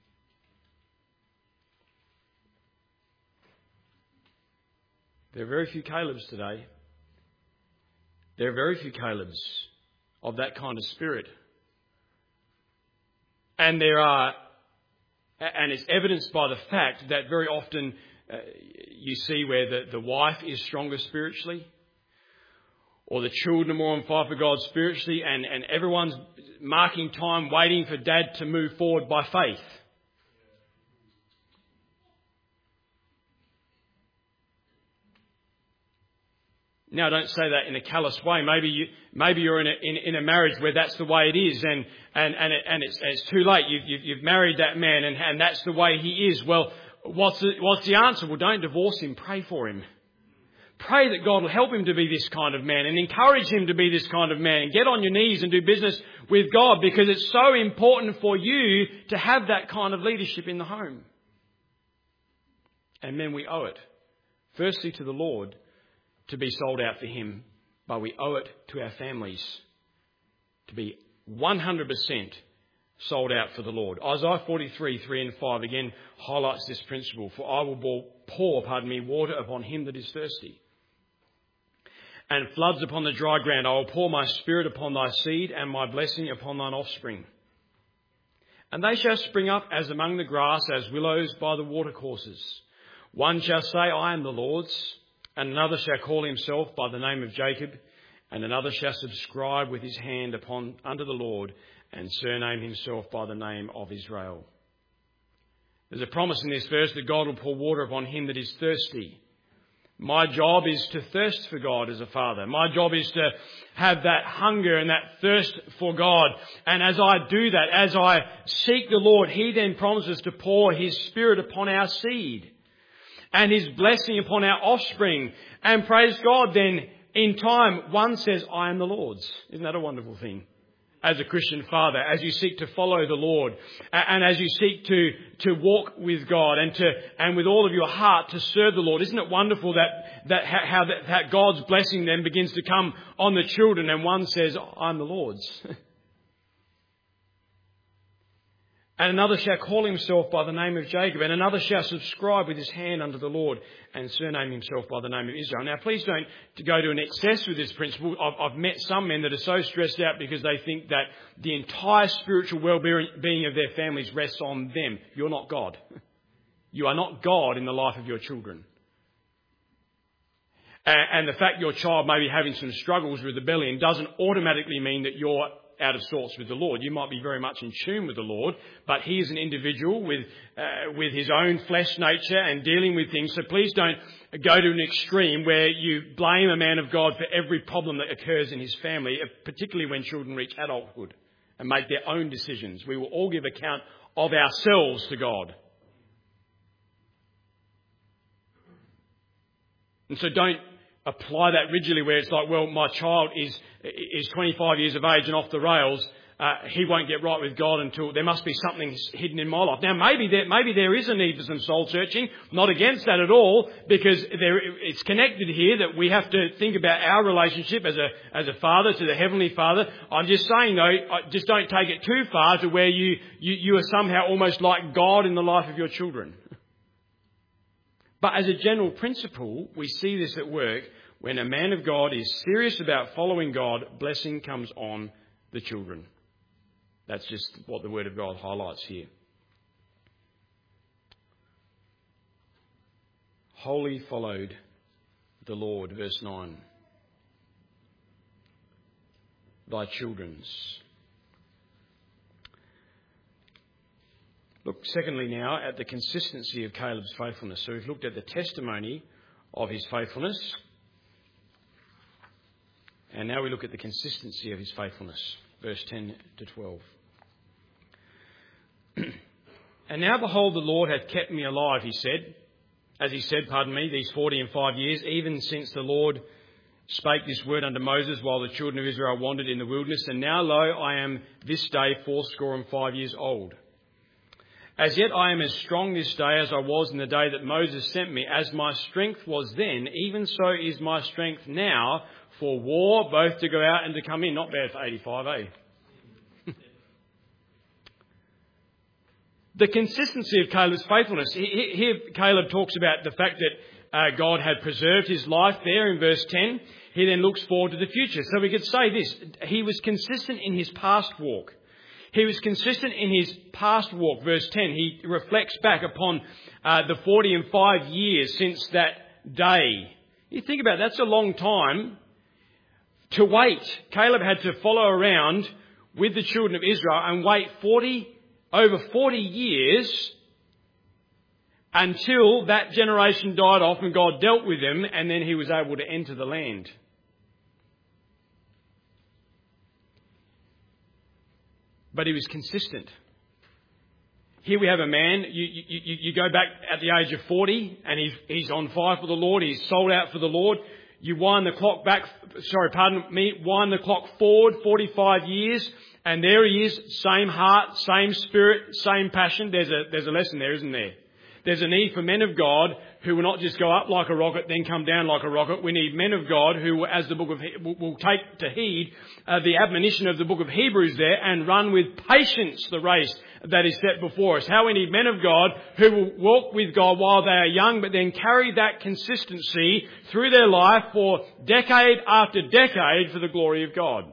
There are very few Calebs today. There are very few Calebs of that kind of spirit. And there are, and it's evidenced by the fact that very often uh, you see where the, the wife is stronger spiritually, or the children are more on fire for God spiritually, and, and everyone's marking time waiting for dad to move forward by faith. Now, don't say that in a callous way. Maybe you, maybe you're in a, in, in a marriage where that's the way it is, and and and, it, and it's, it's too late. You've, you've you've married that man, and and that's the way he is. Well, what's the, what's the answer? Well, don't divorce him. Pray for him. Pray that God will help him to be this kind of man, and encourage him to be this kind of man. Get on your knees and do business with God, because it's so important for you to have that kind of leadership in the home. And men, we owe it, firstly to the Lord, to be sold out for him, but we owe it to our families to be one hundred percent sold out for the Lord. Isaiah forty-three, three and five again highlights this principle. For I will pour, pardon me, water upon him that is thirsty, and floods upon the dry ground. I will pour my spirit upon thy seed, and my blessing upon thine offspring. And they shall spring up as among the grass, as willows by the watercourses. One shall say, I am the Lord's, and another shall call himself by the name of Jacob, and another shall subscribe with his hand upon unto the Lord, and surname himself by the name of Israel. There's a promise in this verse that God will pour water upon him that is thirsty. My job is to thirst for God as a father. My job is to have that hunger and that thirst for God. And as I do that, as I seek the Lord, he then promises to pour his spirit upon our seed and his blessing upon our offspring. And praise God, then in time, one says, I am the Lord's. Isn't that a wonderful thing? As a Christian father, as you seek to follow the Lord, and as you seek to, to walk with God, and to, and with all of your heart to serve the Lord. Isn't it wonderful that, that how that, that God's blessing then begins to come on the children, and one says, I'm the Lord's. And another shall call himself by the name of Jacob, and another shall subscribe with his hand unto the Lord, and surname himself by the name of Israel. Now, please don't to go to an excess with this principle. I've, I've met some men that are so stressed out because they think that the entire spiritual well-being of their families rests on them. You're not God. You are not God in the life of your children. And, and the fact your child may be having some struggles with rebellion doesn't automatically mean that you're out of sorts with the Lord. You might be very much in tune with the Lord, but he is an individual with uh, with his own flesh nature and dealing with things. So please don't go to an extreme where you blame a man of God for every problem that occurs in his family, particularly when children reach adulthood and make their own decisions. We will all give account of ourselves to God. And so don't apply that rigidly where it's like, well, my child is is twenty-five years of age and off the rails. Uh, he won't get right with God until there must be something hidden in my life. Now, maybe there, maybe there is a need for some soul searching. Not against that at all, because there, it's connected here that we have to think about our relationship as a as a father to the Heavenly Father. I'm just saying, though, just don't take it too far to where you, you, you are somehow almost like God in the life of your children. But as a general principle, we see this at work. When a man of God is serious about following God, blessing comes on the children. That's just what the Word of God highlights here. Wholly followed the Lord, verse nine. Thy children's. Look, secondly now, at the consistency of Caleb's faithfulness. So we've looked at the testimony of his faithfulness. And now we look at the consistency of his faithfulness. Verse ten to twelve. And now behold, the Lord hath kept me alive, he said. As he said, pardon me, these forty and five years, even since the Lord spake this word unto Moses while the children of Israel wandered in the wilderness. And now, lo, I am this day fourscore and five years old. As yet I am as strong this day as I was in the day that Moses sent me. As my strength was then, even so is my strength now for war, both to go out and to come in. Not bad for eighty-five, eh? The consistency of Caleb's faithfulness. Here Caleb talks about the fact that uh, God had preserved his life there in verse ten. He then looks forward to the future. So we could say this. He was consistent in his past walk. He was consistent in his past walk. Verse ten, he reflects back upon uh, the forty and five years since that day. You think about it, that's a long time to wait. Caleb had to follow around with the children of Israel and wait forty over forty years until that generation died off and God dealt with them, and then he was able to enter the land. But he was consistent. Here we have a man, you, you, you go back at the age of forty and he's, he's on fire for the Lord, he's sold out for the Lord. You wind the clock back, sorry, pardon me, wind the clock forward forty-five years, and there he is, same heart, same spirit, same passion. There's a, there's a lesson there, isn't there? There's a need for men of God who will not just go up like a rocket, then come down like a rocket. We need men of God who, as the book of, will, will take to heed uh, the admonition of the book of Hebrews there and run with patience the race that is set before us. How we need men of God who will walk with God while they are young, but then carry that consistency through their life for decade after decade for the glory of God.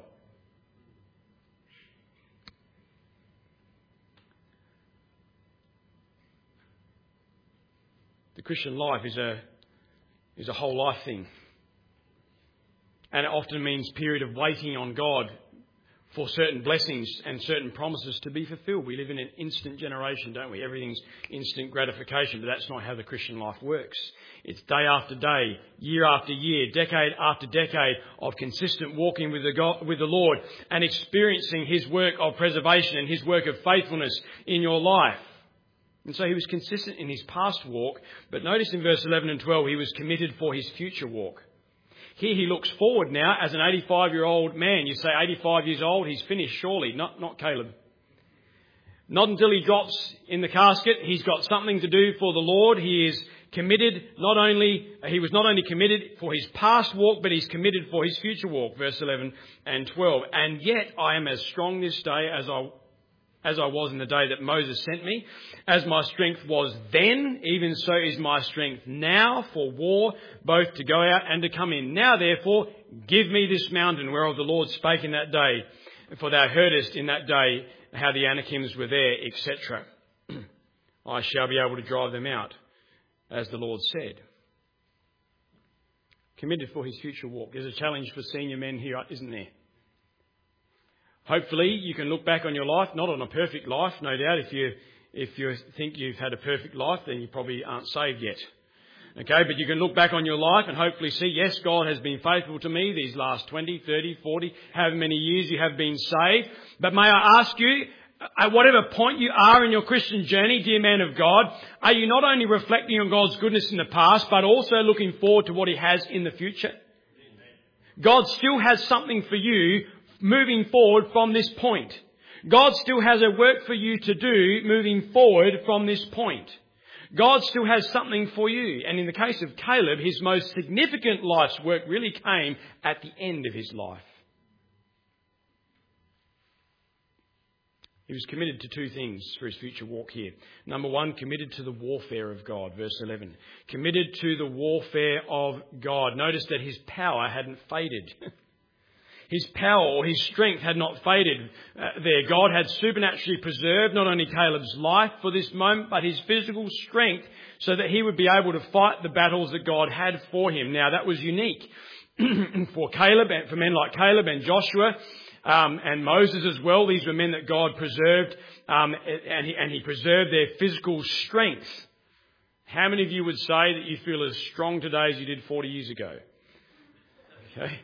The Christian life is a is a whole life thing. And it often means period of waiting on God for certain blessings and certain promises to be fulfilled. We live in an instant generation, don't we? Everything's instant gratification, but that's not how the Christian life works. It's day after day, year after year, decade after decade of consistent walking with the God, with the Lord and experiencing his work of preservation and his work of faithfulness in your life. And so he was consistent in his past walk, but notice in verse eleven and twelve, he was committed for his future walk. Here he looks forward now as an eighty-five-year-old man. You say eighty-five years old, he's finished surely. Not, not Caleb. Not until he drops in the casket. He's got something to do for the Lord. He is committed, not only, he was not only committed for his past walk, but he's committed for his future walk. Verse eleven and twelve. And yet I am as strong this day as I as I was in the day that Moses sent me. As my strength was then, even so is my strength now for war, both to go out and to come in. Now therefore, give me this mountain whereof the Lord spake in that day, for thou heardest in that day how the Anakims were there, et cetera. I shall be able to drive them out, as the Lord said. Committed for his future walk. There's a challenge for senior men here, isn't there? Hopefully you can look back on your life, not on a perfect life, no doubt. If you, if you think you've had a perfect life, then you probably aren't saved yet. Okay, but you can look back on your life and hopefully see, yes, God has been faithful to me these last twenty, thirty, forty, however many years you have been saved. But may I ask you, at whatever point you are in your Christian journey, dear man of God, are you not only reflecting on God's goodness in the past, but also looking forward to what He has in the future? God still has something for you moving forward from this point. God still has a work for you to do moving forward from this point. God still has something for you. And in the case of Caleb, his most significant life's work really came at the end of his life. He was committed to two things for his future walk here. Number one, committed to the warfare of God, verse eleven. Committed to the warfare of God. Notice that his power hadn't faded. His power or his strength had not faded uh, there. God had supernaturally preserved not only Caleb's life for this moment, but his physical strength so that he would be able to fight the battles that God had for him. Now, that was unique for Caleb and for men like Caleb and Joshua um, and Moses as well. These were men that God preserved um, and, he, and he preserved their physical strength. How many of you would say that you feel as strong today as you did forty years ago? Okay.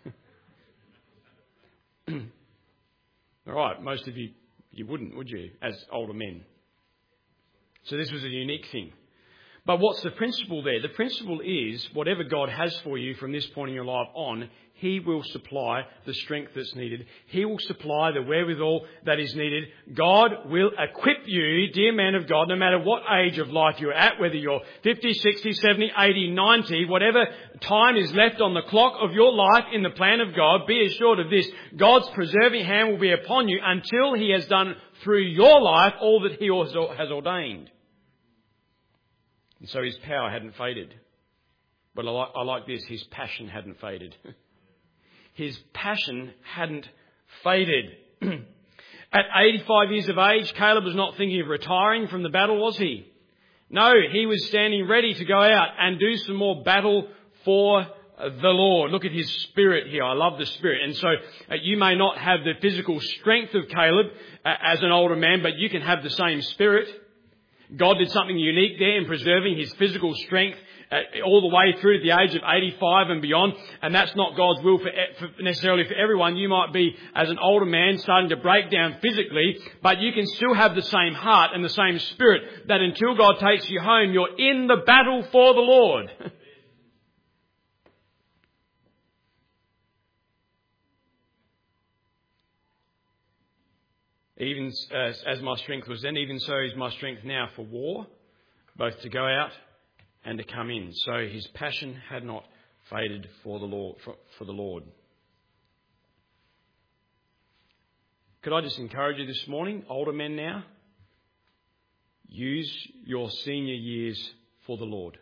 All right, most of you, you wouldn't, would you, as older men? So this was a unique thing. But what's the principle there? The principle is whatever God has for you from this point in your life on, He will supply the strength that's needed. He will supply the wherewithal that is needed. God will equip you, dear man of God, no matter what age of life you're at, whether you're fifty, sixty, seventy, eighty, ninety, whatever time is left on the clock of your life in the plan of God, be assured of this. God's preserving hand will be upon you until He has done through your life all that He also has ordained. And so His power hadn't faded. But I like, I like this, His passion hadn't faded. His passion hadn't faded. At eighty-five years of age, Caleb was not thinking of retiring from the battle, was he? No, he was standing ready to go out and do some more battle for the Lord. Look at his spirit here. I love the spirit. And so uh, you may not have the physical strength of Caleb uh, as an older man, but you can have the same spirit. God did something unique there in preserving his physical strength uh, all the way through to the age of eighty-five and beyond. And that's not God's will for, for necessarily for everyone. You might be, as an older man, starting to break down physically, but you can still have the same heart and the same spirit that until God takes you home, you're in the battle for the Lord. Even as, as my strength was then, even so is my strength now for war, both to go out and to come in. So his passion had not faded for the Lord. For, for the Lord. Could I just encourage you this morning, older men now, use your senior years for the Lord.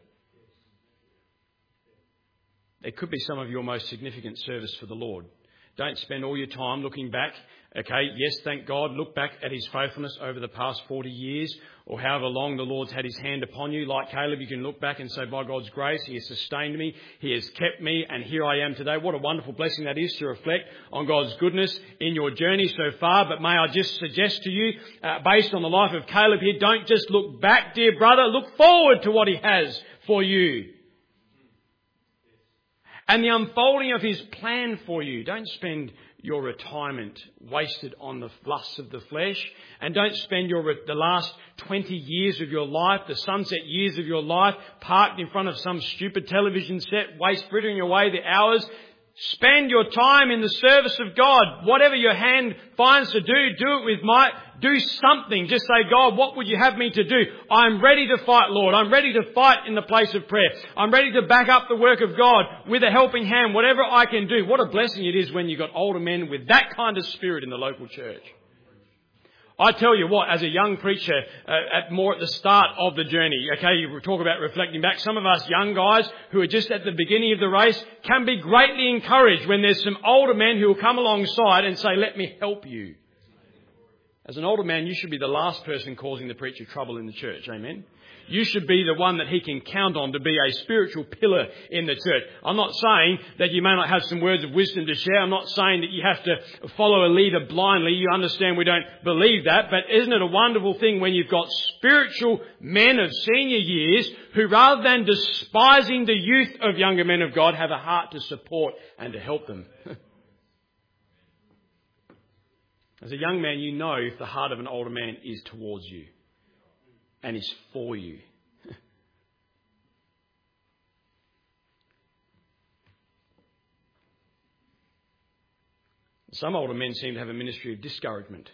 It could be some of your most significant service for the Lord. Don't spend all your time looking back. Okay, yes, thank God. Look back at his faithfulness over the past forty years or however long the Lord's had his hand upon you. Like Caleb, you can look back and say, by God's grace, he has sustained me. He has kept me, and here I am today. What a wonderful blessing that is to reflect on God's goodness in your journey so far. But may I just suggest to you, uh, based on the life of Caleb here, don't just look back, dear brother. Look forward to what he has for you. And the unfolding of his plan for you. Don't spend your retirement wasted on the lusts of the flesh. And don't spend your the last twenty years of your life, the sunset years of your life, parked in front of some stupid television set, waste frittering away the hours. Spend your time in the service of God. Whatever your hand finds to do, do it with might. Do something. Just say, God, what would you have me to do? I'm ready to fight, Lord. I'm ready to fight in the place of prayer. I'm ready to back up the work of God with a helping hand, whatever I can do. What a blessing it is when you've got older men with that kind of spirit in the local church. I tell you what, as a young preacher, uh, at more at the start of the journey, okay, you talk about reflecting back, some of us young guys who are just at the beginning of the race can be greatly encouraged when there's some older men who will come alongside and say, let me help you. As an older man, you should be the last person causing the preacher trouble in the church, amen? you should be the one that he can count on to be a spiritual pillar in the church. I'm not saying that you may not have some words of wisdom to share. I'm not saying that you have to follow a leader blindly. You understand we don't believe that. But isn't it a wonderful thing when you've got spiritual men of senior years who, rather than despising the youth of younger men of God, have a heart to support and to help them? As a young man, you know if the heart of an older man is towards you and is for you. Some older men seem to have a ministry of discouragement.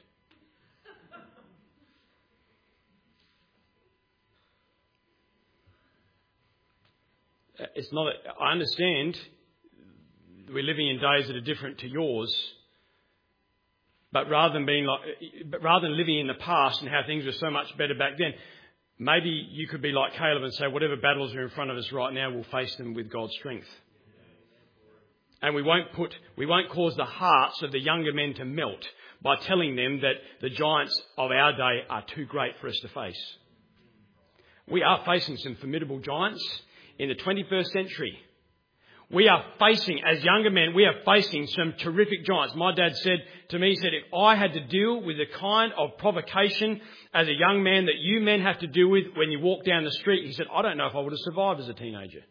It's not. A, I understand we're living in days that are different to yours. But rather than being like, but rather than living in the past and how things were so much better back then, maybe you could be like Caleb and say, whatever battles are in front of us right now, we'll face them with God's strength. And we won't put, we won't cause the hearts of the younger men to melt by telling them that the giants of our day are too great for us to face. We are facing some formidable giants in the twenty-first century. We are facing, as younger men, we are facing some terrific giants. My dad said to me, he said, if I had to deal with the kind of provocation as a young man that you men have to deal with when you walk down the street, he said, I don't know if I would have survived as a teenager.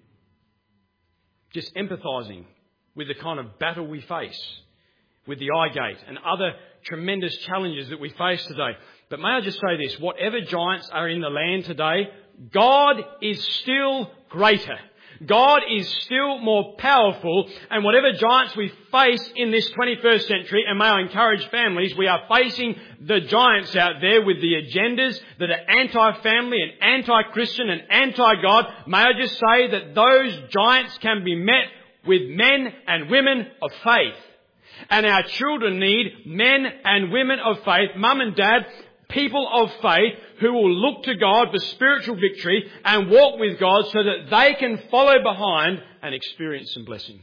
Just empathising with the kind of battle we face with the eye gate and other tremendous challenges that we face today. But may I just say this, whatever giants are in the land today, God is still greater. God is still more powerful, and whatever giants we face in this twenty-first century, and may I encourage families, we are facing the giants out there with the agendas that are anti-family and anti-Christian and anti-God. May I just say that those giants can be met with men and women of faith. And our children need men and women of faith, mum and dad, people of faith who will look to God for spiritual victory and walk with God so that they can follow behind and experience some blessing.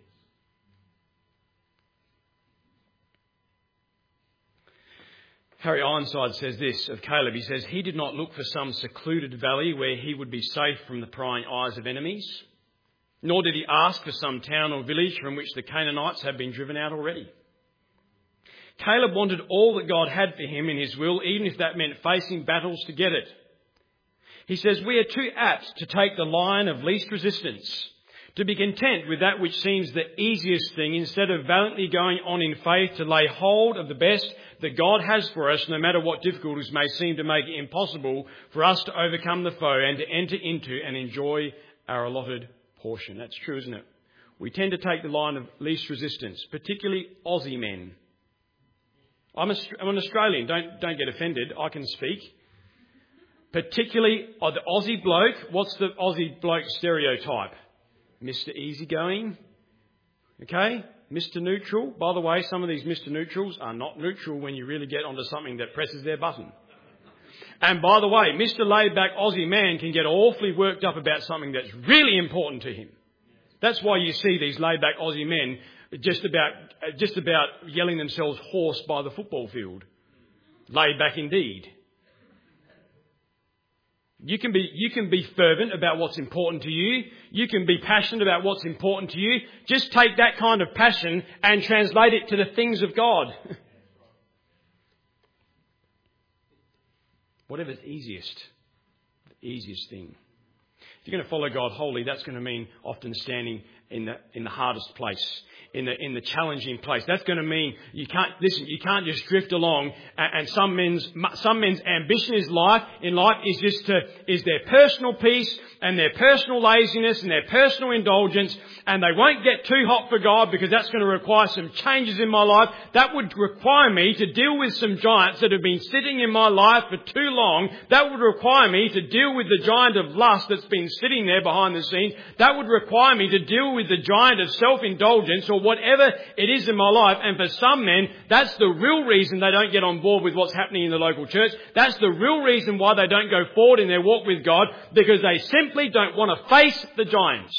Harry Ironside says this of Caleb. He says, he did not look for some secluded valley where he would be safe from the prying eyes of enemies, nor did he ask for some town or village from which the Canaanites had been driven out already. Caleb wanted all that God had for him in his will, even if that meant facing battles to get it. He says, we are too apt to take the line of least resistance, to be content with that which seems the easiest thing, instead of valiantly going on in faith to lay hold of the best that God has for us, no matter what difficulties may seem to make it impossible for us to overcome the foe and to enter into and enjoy our allotted portion. That's true, isn't it? We tend to take the line of least resistance, particularly Aussie men. I'm, a, I'm an Australian. Don't don't get offended. I can speak. Particularly oh, the Aussie bloke. What's the Aussie bloke stereotype? Mister Easygoing. Okay? Mister Neutral. By the way, some of these Mister Neutrals are not neutral when you really get onto something that presses their button. And by the way, Mister Laid-back Aussie man can get awfully worked up about something that's really important to him. That's why you see these laid-back Aussie men just about just about yelling themselves hoarse by the football field. Laid back indeed. You can be you can be fervent about what's important to you. You can be passionate about what's important to you. Just take that kind of passion and translate it to the things of God. Whatever's easiest, the easiest thing. If you're going to follow God wholly, that's going to mean often standing in the in the hardest place, in the in the challenging place. That's going to mean you can't listen. You can't just drift along. And, and some men's some men's ambition is life in life is just to is their personal peace and their personal laziness and their personal indulgence, and they won't get too hot for God because that's going to require some changes in my life. That would require me to deal with some giants that have been sitting in my life for too long. That would require me to deal with the giant of lust that's been sitting there behind the scenes. That would require me to deal with the giant of self-indulgence or whatever it is in my life. And for some men, that's the real reason they don't get on board with what's happening in the local church. That's the real reason why they don't go forward in their walk with God, because they simply don't want to face the giants.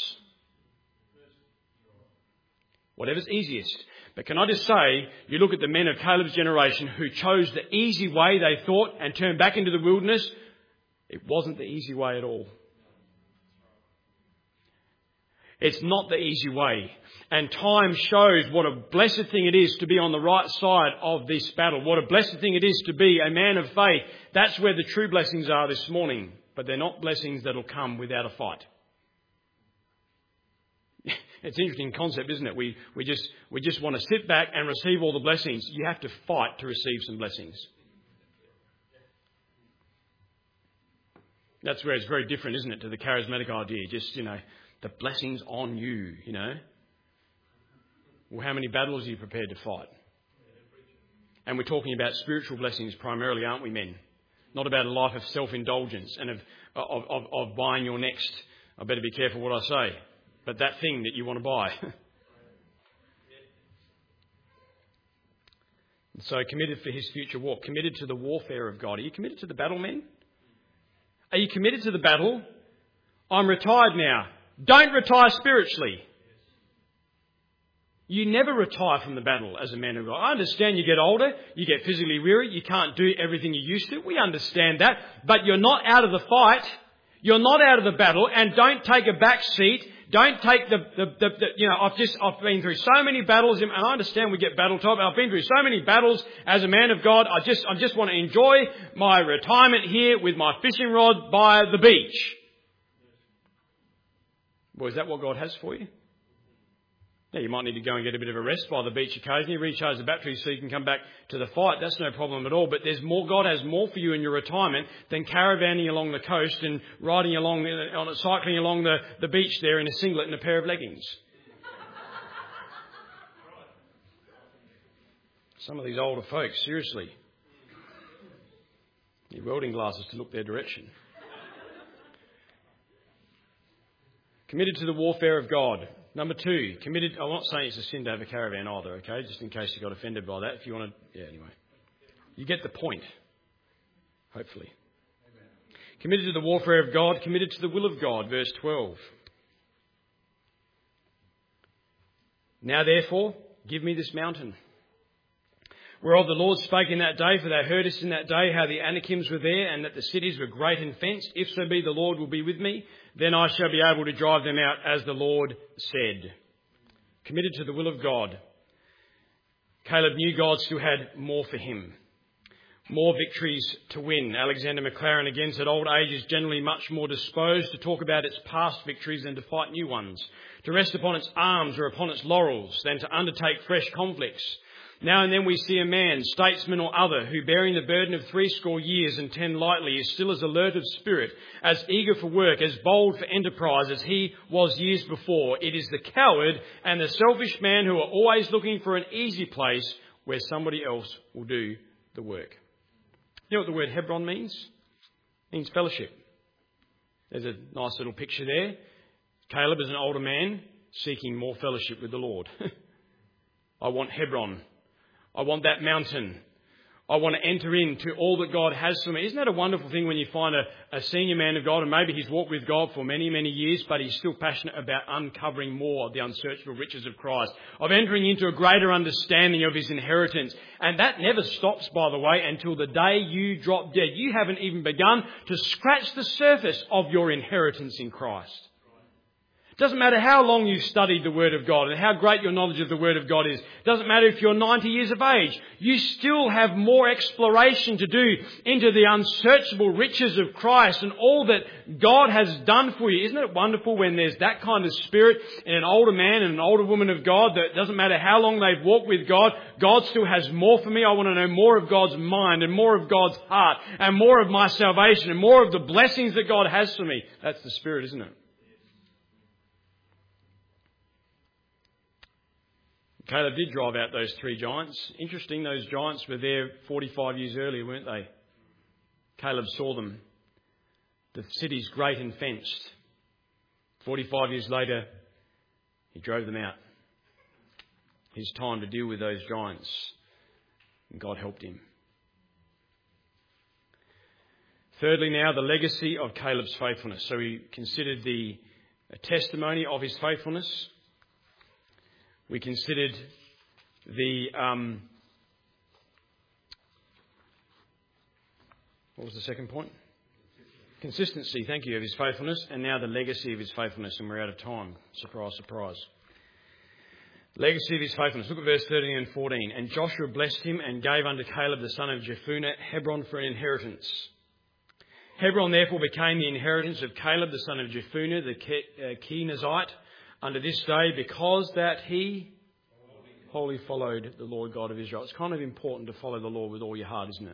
Whatever's easiest. But can I just say, you look at the men of Caleb's generation who chose the easy way, they thought, and turned back into the wilderness. It wasn't the easy way at all. It's not the easy way. And time shows what a blessed thing it is to be on the right side of this battle. What a blessed thing it is to be a man of faith. That's where the true blessings are this morning. But they're not blessings that'll come without a fight. It's an interesting concept, isn't it? We, we just, we just want to sit back and receive all the blessings. You have to fight to receive some blessings. That's where it's very different, isn't it, to the charismatic idea. Just, you know, the blessings on you, you know. Well, how many battles are you prepared to fight? And we're talking about spiritual blessings primarily, aren't we, men? Not about a life of self-indulgence and of, of, of, of buying your next, I better be careful what I say, but that thing that you want to buy. So committed for his future walk, committed to the warfare of God. Are you committed to the battle, men? Are you committed to the battle? I'm retired now. Don't retire spiritually. You never retire from the battle as a man of God. I understand you get older, you get physically weary, you can't do everything you used to. We understand that. But you're not out of the fight. You're not out of the battle. And don't take a back seat. Don't take the, the, the, the you know, I've just, I've been through so many battles, and I understand we get battle time. I've been through so many battles as a man of God. I just, I just want to enjoy my retirement here with my fishing rod by the beach. Well, is that what God has for you? Yeah, you might need to go and get a bit of a rest by the beach occasionally, recharge the batteries so you can come back to the fight. That's no problem at all. But there's more. God has more for you in your retirement than caravanning along the coast and riding along, on cycling along the, the beach there in a singlet and a pair of leggings. Some of these older folks, seriously, need welding glasses to look their direction. Committed to the warfare of God. Number two, committed. I'm not saying it's a sin to have a caravan either, okay? Just in case you got offended by that. If you want to, yeah, anyway. You get the point, hopefully. Amen. Committed to the warfare of God, committed to the will of God, verse twelve. Now therefore, give me this mountain, whereof the Lord spake in that day, for thou heardest in that day how the Anakims were there, and that the cities were great and fenced. If so be the Lord will be with me, then I shall be able to drive them out, as the Lord said. Committed to the will of God. Caleb knew God still had more for him. More victories to win. Alexander Maclaren again said old age is generally much more disposed to talk about its past victories than to fight new ones, to rest upon its arms or upon its laurels than to undertake fresh conflicts. Now and then we see a man, statesman or other, who bearing the burden of threescore years and ten lightly is still as alert of spirit, as eager for work, as bold for enterprise as he was years before. It is the coward and the selfish man who are always looking for an easy place where somebody else will do the work. You know what the word Hebron means? It means fellowship. There's a nice little picture there. Caleb is an older man seeking more fellowship with the Lord. I want Hebron. I want that mountain. I want to enter into all that God has for me. Isn't that a wonderful thing when you find a, a senior man of God, and maybe he's walked with God for many, many years, but he's still passionate about uncovering more of the unsearchable riches of Christ, of entering into a greater understanding of his inheritance. And that never stops, by the way, until the day you drop dead. You haven't even begun to scratch the surface of your inheritance in Christ. Doesn't matter how long you've studied the Word of God and how great your knowledge of the Word of God is. Doesn't matter if you're ninety years of age. You still have more exploration to do into the unsearchable riches of Christ and all that God has done for you. Isn't it wonderful when there's that kind of spirit in an older man and an older woman of God, that it doesn't matter how long they've walked with God, God still has more for me. I want to know more of God's mind and more of God's heart and more of my salvation and more of the blessings that God has for me. That's the spirit, isn't it? Caleb did drive out those three giants. Interesting, those giants were there forty-five years earlier, weren't they? Caleb saw them. The city's great and fenced. forty-five years later, he drove them out. His time to deal with those giants. And God helped him. Thirdly now, the legacy of Caleb's faithfulness. So we considered the testimony of his faithfulness. We considered the, um, what was the second point? Consistency, thank you, of his faithfulness, and now the legacy of his faithfulness, and we're out of time. Surprise, surprise. Legacy of his faithfulness. Look at verse thirteen and fourteen. And Joshua blessed him and gave unto Caleb the son of Jephunneh Hebron for an inheritance. Hebron therefore became the inheritance of Caleb the son of Jephunneh the Kenizzite unto this day, because that he wholly followed the Lord God of Israel. It's kind of important to follow the Lord with all your heart, isn't it?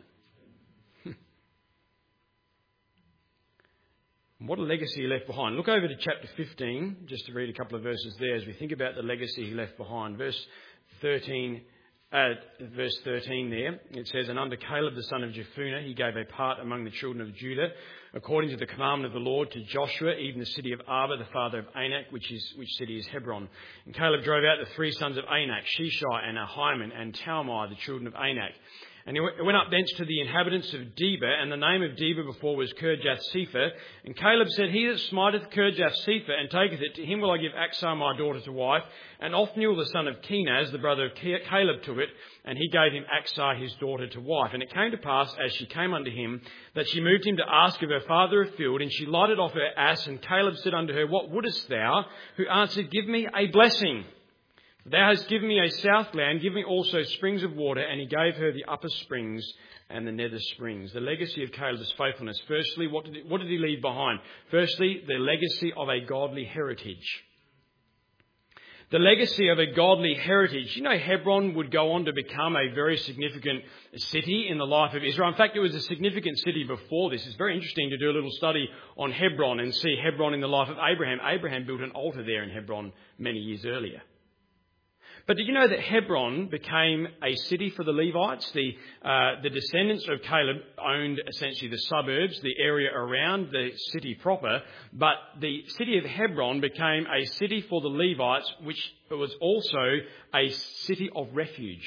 What a legacy he left behind. Look over to chapter fifteen, just to read a couple of verses there as we think about the legacy he left behind. Verse thirteen, uh, verse thirteen there, it says, And unto Caleb the son of Jephunneh he gave a part among the children of Judah, according to the commandment of the Lord, to Joshua, even the city of Arba, the father of Anak, which is which city is Hebron. And Caleb drove out the three sons of Anak, Sheshai and Ahiman and Talmai, the children of Anak. And he went up thence to the inhabitants of Debir, and the name of Debir before was Kirjath-sepher. And Caleb said, He that smiteth Kirjath-sepher and taketh it, to him will I give Achsah my daughter to wife. And Othniel the son of Kenaz, the brother of Caleb, took it, and he gave him Achsah his daughter to wife. And it came to pass, as she came unto him, that she moved him to ask of her father a field, and she lighted off her ass. And Caleb said unto her, What wouldest thou? Who answered, Give me a blessing. Thou hast given me a south land, give me also springs of water. And he gave her the upper springs and the nether springs. The legacy of Caleb's faithfulness. Firstly, what did he, what did he leave behind? Firstly, the legacy of a godly heritage. The legacy of a godly heritage. You know, Hebron would go on to become a very significant city in the life of Israel. In fact, it was a significant city before this. It's very interesting to do a little study on Hebron and see Hebron in the life of Abraham. Abraham built an altar there in Hebron many years earlier. But did you know that Hebron became a city for the Levites? The, uh, the descendants of Caleb owned essentially the suburbs, the area around the city proper. But the city of Hebron became a city for the Levites, which was also a city of refuge.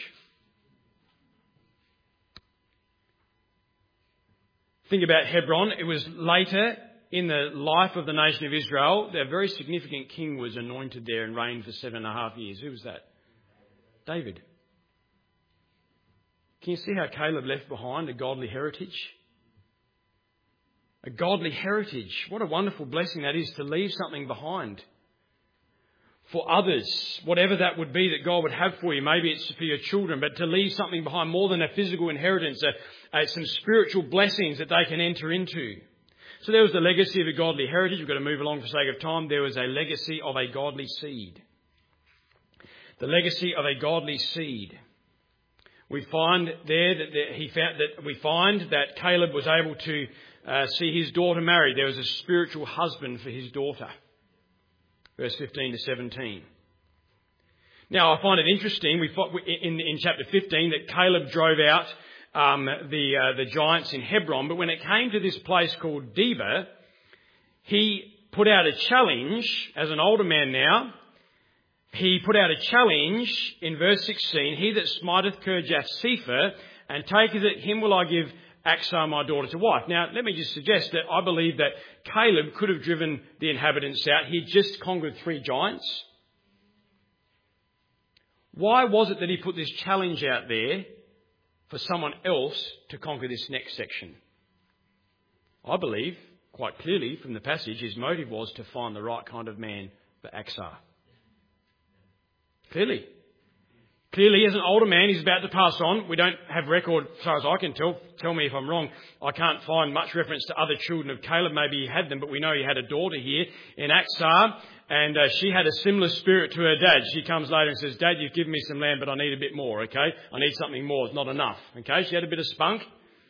Think about Hebron. It was later in the life of the nation of Israel. A very significant king was anointed there and reigned for seven and a half years. Who was that? David. Can you see how Caleb left behind a godly heritage? A godly heritage. What a wonderful blessing that is, to leave something behind for others, whatever that would be that God would have for you. Maybe it's for your children, but to leave something behind more than a physical inheritance, a, a, some spiritual blessings that they can enter into. So there was the legacy of a godly heritage. We've got to move along for sake of time. There was a legacy of a godly seed. The legacy of a godly seed. We find there that he found that we find that Caleb was able to uh, see his daughter married. There was a spiritual husband for his daughter. Verse fifteen to seventeen. Now I find it interesting. We in in chapter fifteen that Caleb drove out um, the uh, the giants in Hebron, but when it came to this place called Debir, he put out a challenge as an older man now. He put out a challenge in verse sixteen, He that smiteth Kirjath-sepher and taketh it, him will I give Achsah my daughter to wife. Now, let me just suggest that I believe that Caleb could have driven the inhabitants out. He'd just conquered three giants. Why was it that he put this challenge out there for someone else to conquer this next section? I believe, quite clearly from the passage, his motive was to find the right kind of man for Achsah. Clearly. Clearly, as an older man, he's about to pass on. We don't have record, as far as I can tell. Tell me if I'm wrong. I can't find much reference to other children of Caleb. Maybe he had them, but we know he had a daughter here in Achsah, and uh, she had a similar spirit to her dad. She comes later and says, Dad, you've given me some land, but I need a bit more, okay? I need something more. It's not enough, okay? She had a bit of spunk.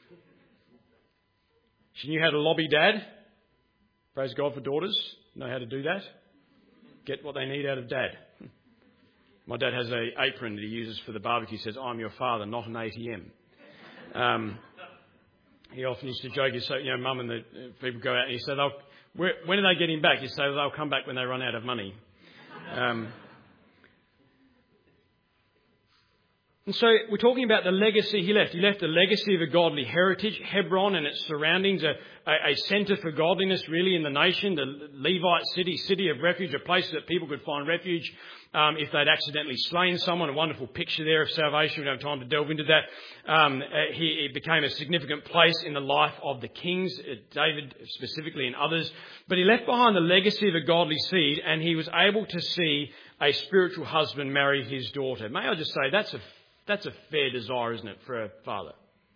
She knew how to lobby Dad. Praise God for daughters. Know how to do that. Get what they need out of Dad. My dad has an apron that he uses for the barbecue. He says, I'm your father, not an A T M. Um, he often used to joke, he said, you know, Mum and the people go out and he said, Where, when are they getting back? He said, they'll come back when they run out of money. Um, And so we're talking about the legacy he left. He left a legacy of a godly heritage. Hebron and its surroundings, a, a, a centre for godliness really in the nation, the Levite city, city of refuge, a place that people could find refuge um, if they'd accidentally slain someone. A wonderful picture there of salvation. We don't have time to delve into that. Um, uh, he, it became a significant place in the life of the kings, uh, David specifically and others. But he left behind the legacy of a godly seed, and he was able to see a spiritual husband marry his daughter. May I just say, that's a That's a fair desire, isn't it, for a father?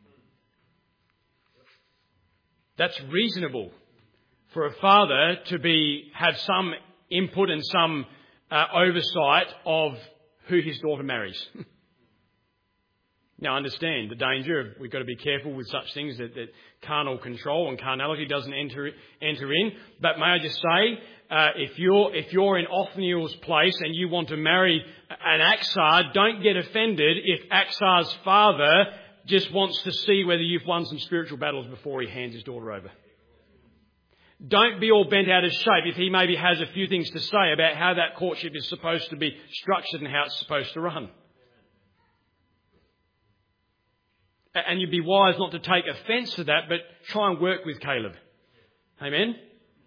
That's reasonable for a father to be have some input and some uh, oversight of who his daughter marries. Now, I understand the danger of we've got to be careful with such things that, that carnal control and carnality doesn't enter enter in. But may I just say, uh, if you're if you're in Othniel's place and you want to marry an Achsah, don't get offended if Achsah's father just wants to see whether you've won some spiritual battles before he hands his daughter over. Don't be all bent out of shape if he maybe has a few things to say about how that courtship is supposed to be structured and how it's supposed to run. And you'd be wise not to take offence to that, but try and work with Caleb. Amen?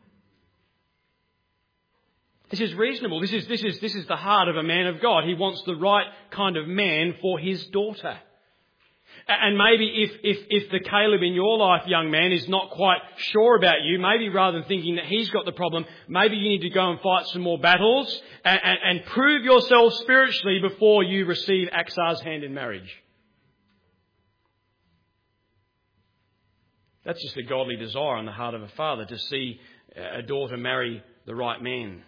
This is reasonable. This is, this is, this is the heart of a man of God. He wants the right kind of man for his daughter. And maybe if, if, if the Caleb in your life, young man, is not quite sure about you, maybe rather than thinking that he's got the problem, maybe you need to go and fight some more battles and, and, and prove yourself spiritually before you receive Achsah's hand in marriage. That's just a godly desire on the heart of a father, to see a daughter marry the right man.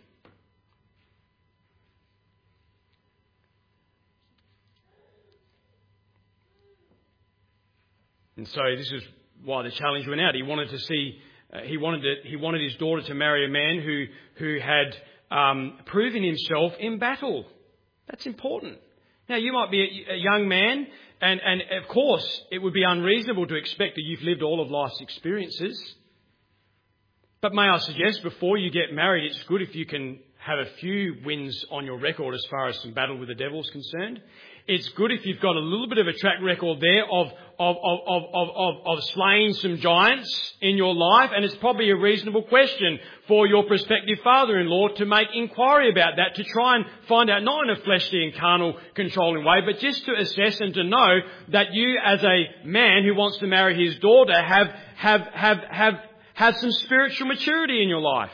And so this is why the challenge went out. He wanted to see, uh, he wanted to, he wanted his daughter to marry a man who who had um, proven himself in battle. That's important. Now, you might be a, a young man, and, and of course, it would be unreasonable to expect that you've lived all of life's experiences. But may I suggest, before you get married, it's good if you can have a few wins on your record as far as some battle with the devil is concerned. It's good if you've got a little bit of a track record there of, of, of, of, of, of, of slaying some giants in your life. And it's probably a reasonable question for your prospective father-in-law to make inquiry about that, to try and find out, not in a fleshly and carnal controlling way, but just to assess and to know that you, as a man who wants to marry his daughter, have, have, have, have, have some spiritual maturity in your life.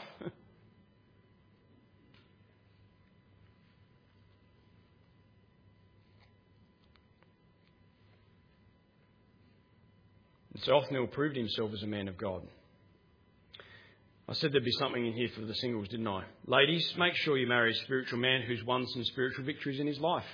So Othniel proved himself as a man of God. I said there'd be something in here for the singles, didn't I? Ladies, make sure you marry a spiritual man who's won some spiritual victories in his life.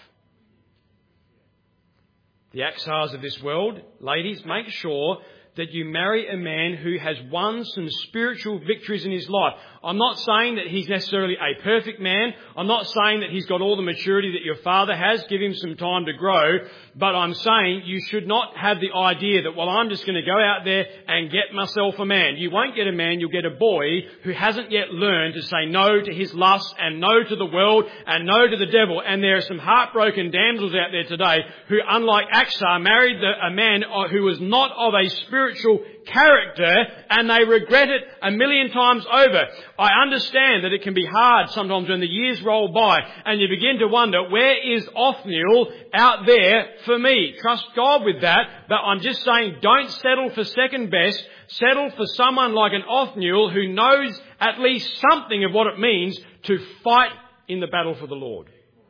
The Achsahs of this world, ladies, make sure that you marry a man who has won some spiritual victories in his life. I'm not saying that he's necessarily a perfect man. I'm not saying that he's got all the maturity that your father has. Give him some time to grow. But I'm saying you should not have the idea that, well, I'm just going to go out there and get myself a man. You won't get a man, you'll get a boy who hasn't yet learned to say no to his lusts and no to the world and no to the devil. And there are some heartbroken damsels out there today who, unlike Achsah, married a man who was not of a spiritual character, and they regret it a million times over. I understand that it can be hard sometimes when the years roll by and you begin to wonder, where is Othniel out there for me? Trust God with that, but I'm just saying, don't settle for second best. Settle for someone like an Othniel who knows at least something of what it means to fight in the battle for the Lord.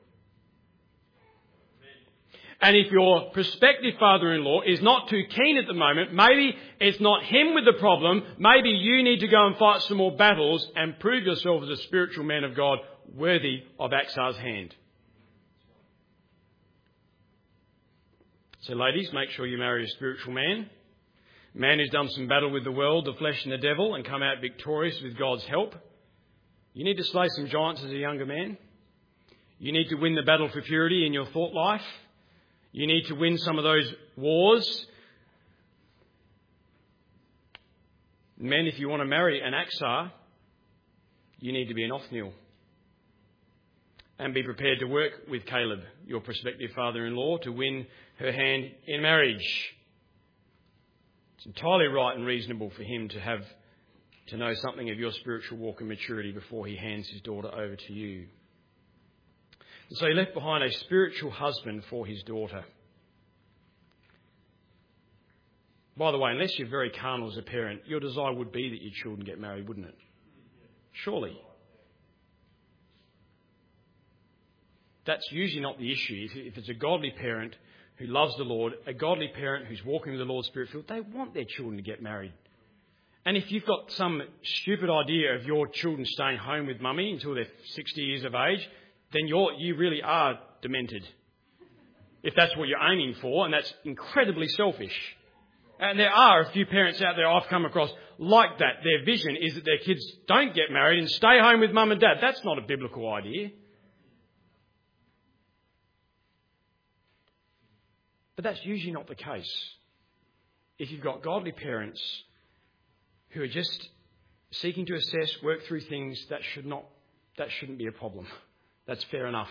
And if your prospective father-in-law is not too keen at the moment, maybe it's not him with the problem, maybe you need to go and fight some more battles and prove yourself as a spiritual man of God worthy of Achsah's hand. So ladies, make sure you marry a spiritual man. A man who's done some battle with the world, the flesh and the devil, and come out victorious with God's help. You need to slay some giants as a younger man. You need to win the battle for purity in your thought life. You need to win some of those wars. Men, if you want to marry an Achsah, you need to be an Othniel. and be prepared to work with Caleb, your prospective father-in-law, to win her hand in marriage. It's entirely right and reasonable for him to have to know something of your spiritual walk and maturity before he hands his daughter over to you. And so he left behind a spiritual husband for his daughter. By the way, unless you're very carnal as a parent, your desire would be that your children get married, wouldn't it? Surely. That's usually not the issue. If it's a godly parent who loves the Lord, a godly parent who's walking with the Lord Spirit-filled, they want their children to get married. And if you've got some stupid idea of your children staying home with mummy until they're sixty years of age, then you're, you really are demented. If that's what you're aiming for, and that's incredibly selfish. And there are a few parents out there I've come across like that. Their vision is that their kids don't get married and stay home with mum and dad. That's not a biblical idea. But that's usually not the case. If you've got godly parents who are just seeking to assess, work through things, that should not, that shouldn't be a problem. That's fair enough.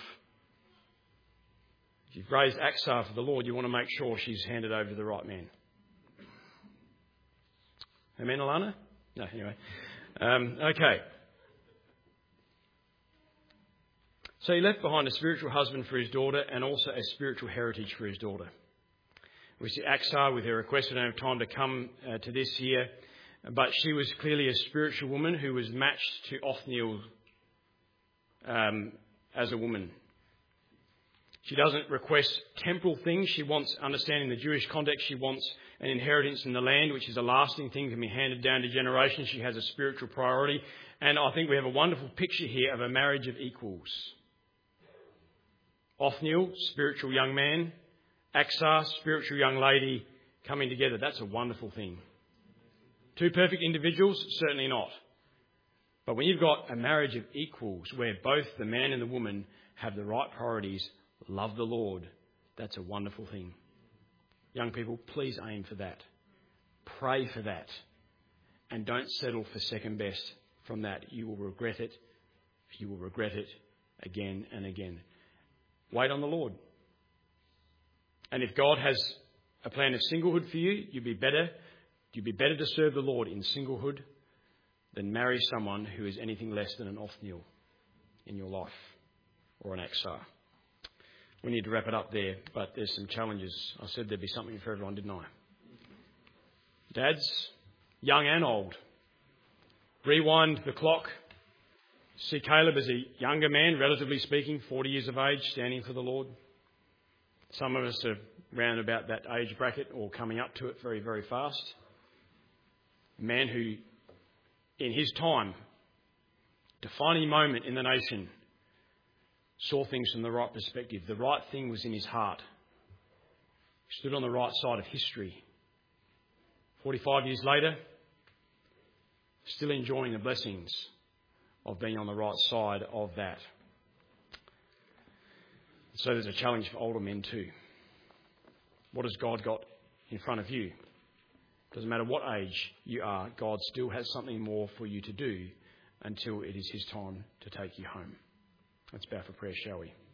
If you've raised Aksar for the Lord, you want to make sure she's handed over to the right man. Amen, Alana? No, anyway. Um, okay. So he left behind a spiritual husband for his daughter and also a spiritual heritage for his daughter. We see Aksar with her request. I don't have time to come uh, to this here. But she was clearly a spiritual woman who was matched to Othniel um, as a woman. She doesn't request temporal things. She wants, understanding the Jewish context, she wants an inheritance in the land, which is a lasting thing, can be handed down to generations. She has a spiritual priority. And I think we have a wonderful picture here of a marriage of equals. Othniel, spiritual young man. Aksar, spiritual young lady, coming together. That's a wonderful thing. Two perfect individuals? Certainly not. But when you've got a marriage of equals where both the man and the woman have the right priorities, love the Lord, that's a wonderful thing. Young people, please aim for that. Pray for that. And don't settle for second best from that. You will regret it. You will regret it again and again. Wait on the Lord. And if God has a plan of singlehood for you, you'd be better, you'd be better to serve the Lord in singlehood than marry someone who is anything less than an Othniel in your life or an Aksar. We need to wrap it up there, but there's some challenges. I said there'd be something for everyone, didn't I? Dads, young and old, rewind the clock. See Caleb as a younger man, relatively speaking, forty years of age, standing for the Lord. Some of us are round about that age bracket or coming up to it very, very fast. A man who, in his time, defining moment in the nation, saw things from the right perspective. The right thing was in his heart. He stood on the right side of history. forty-five years later, still enjoying the blessings of being on the right side of that. So there's a challenge for older men too. What has God got in front of you? Doesn't matter what age you are, God still has something more for you to do until it is his time to take you home. Let's bow for prayer, shall we?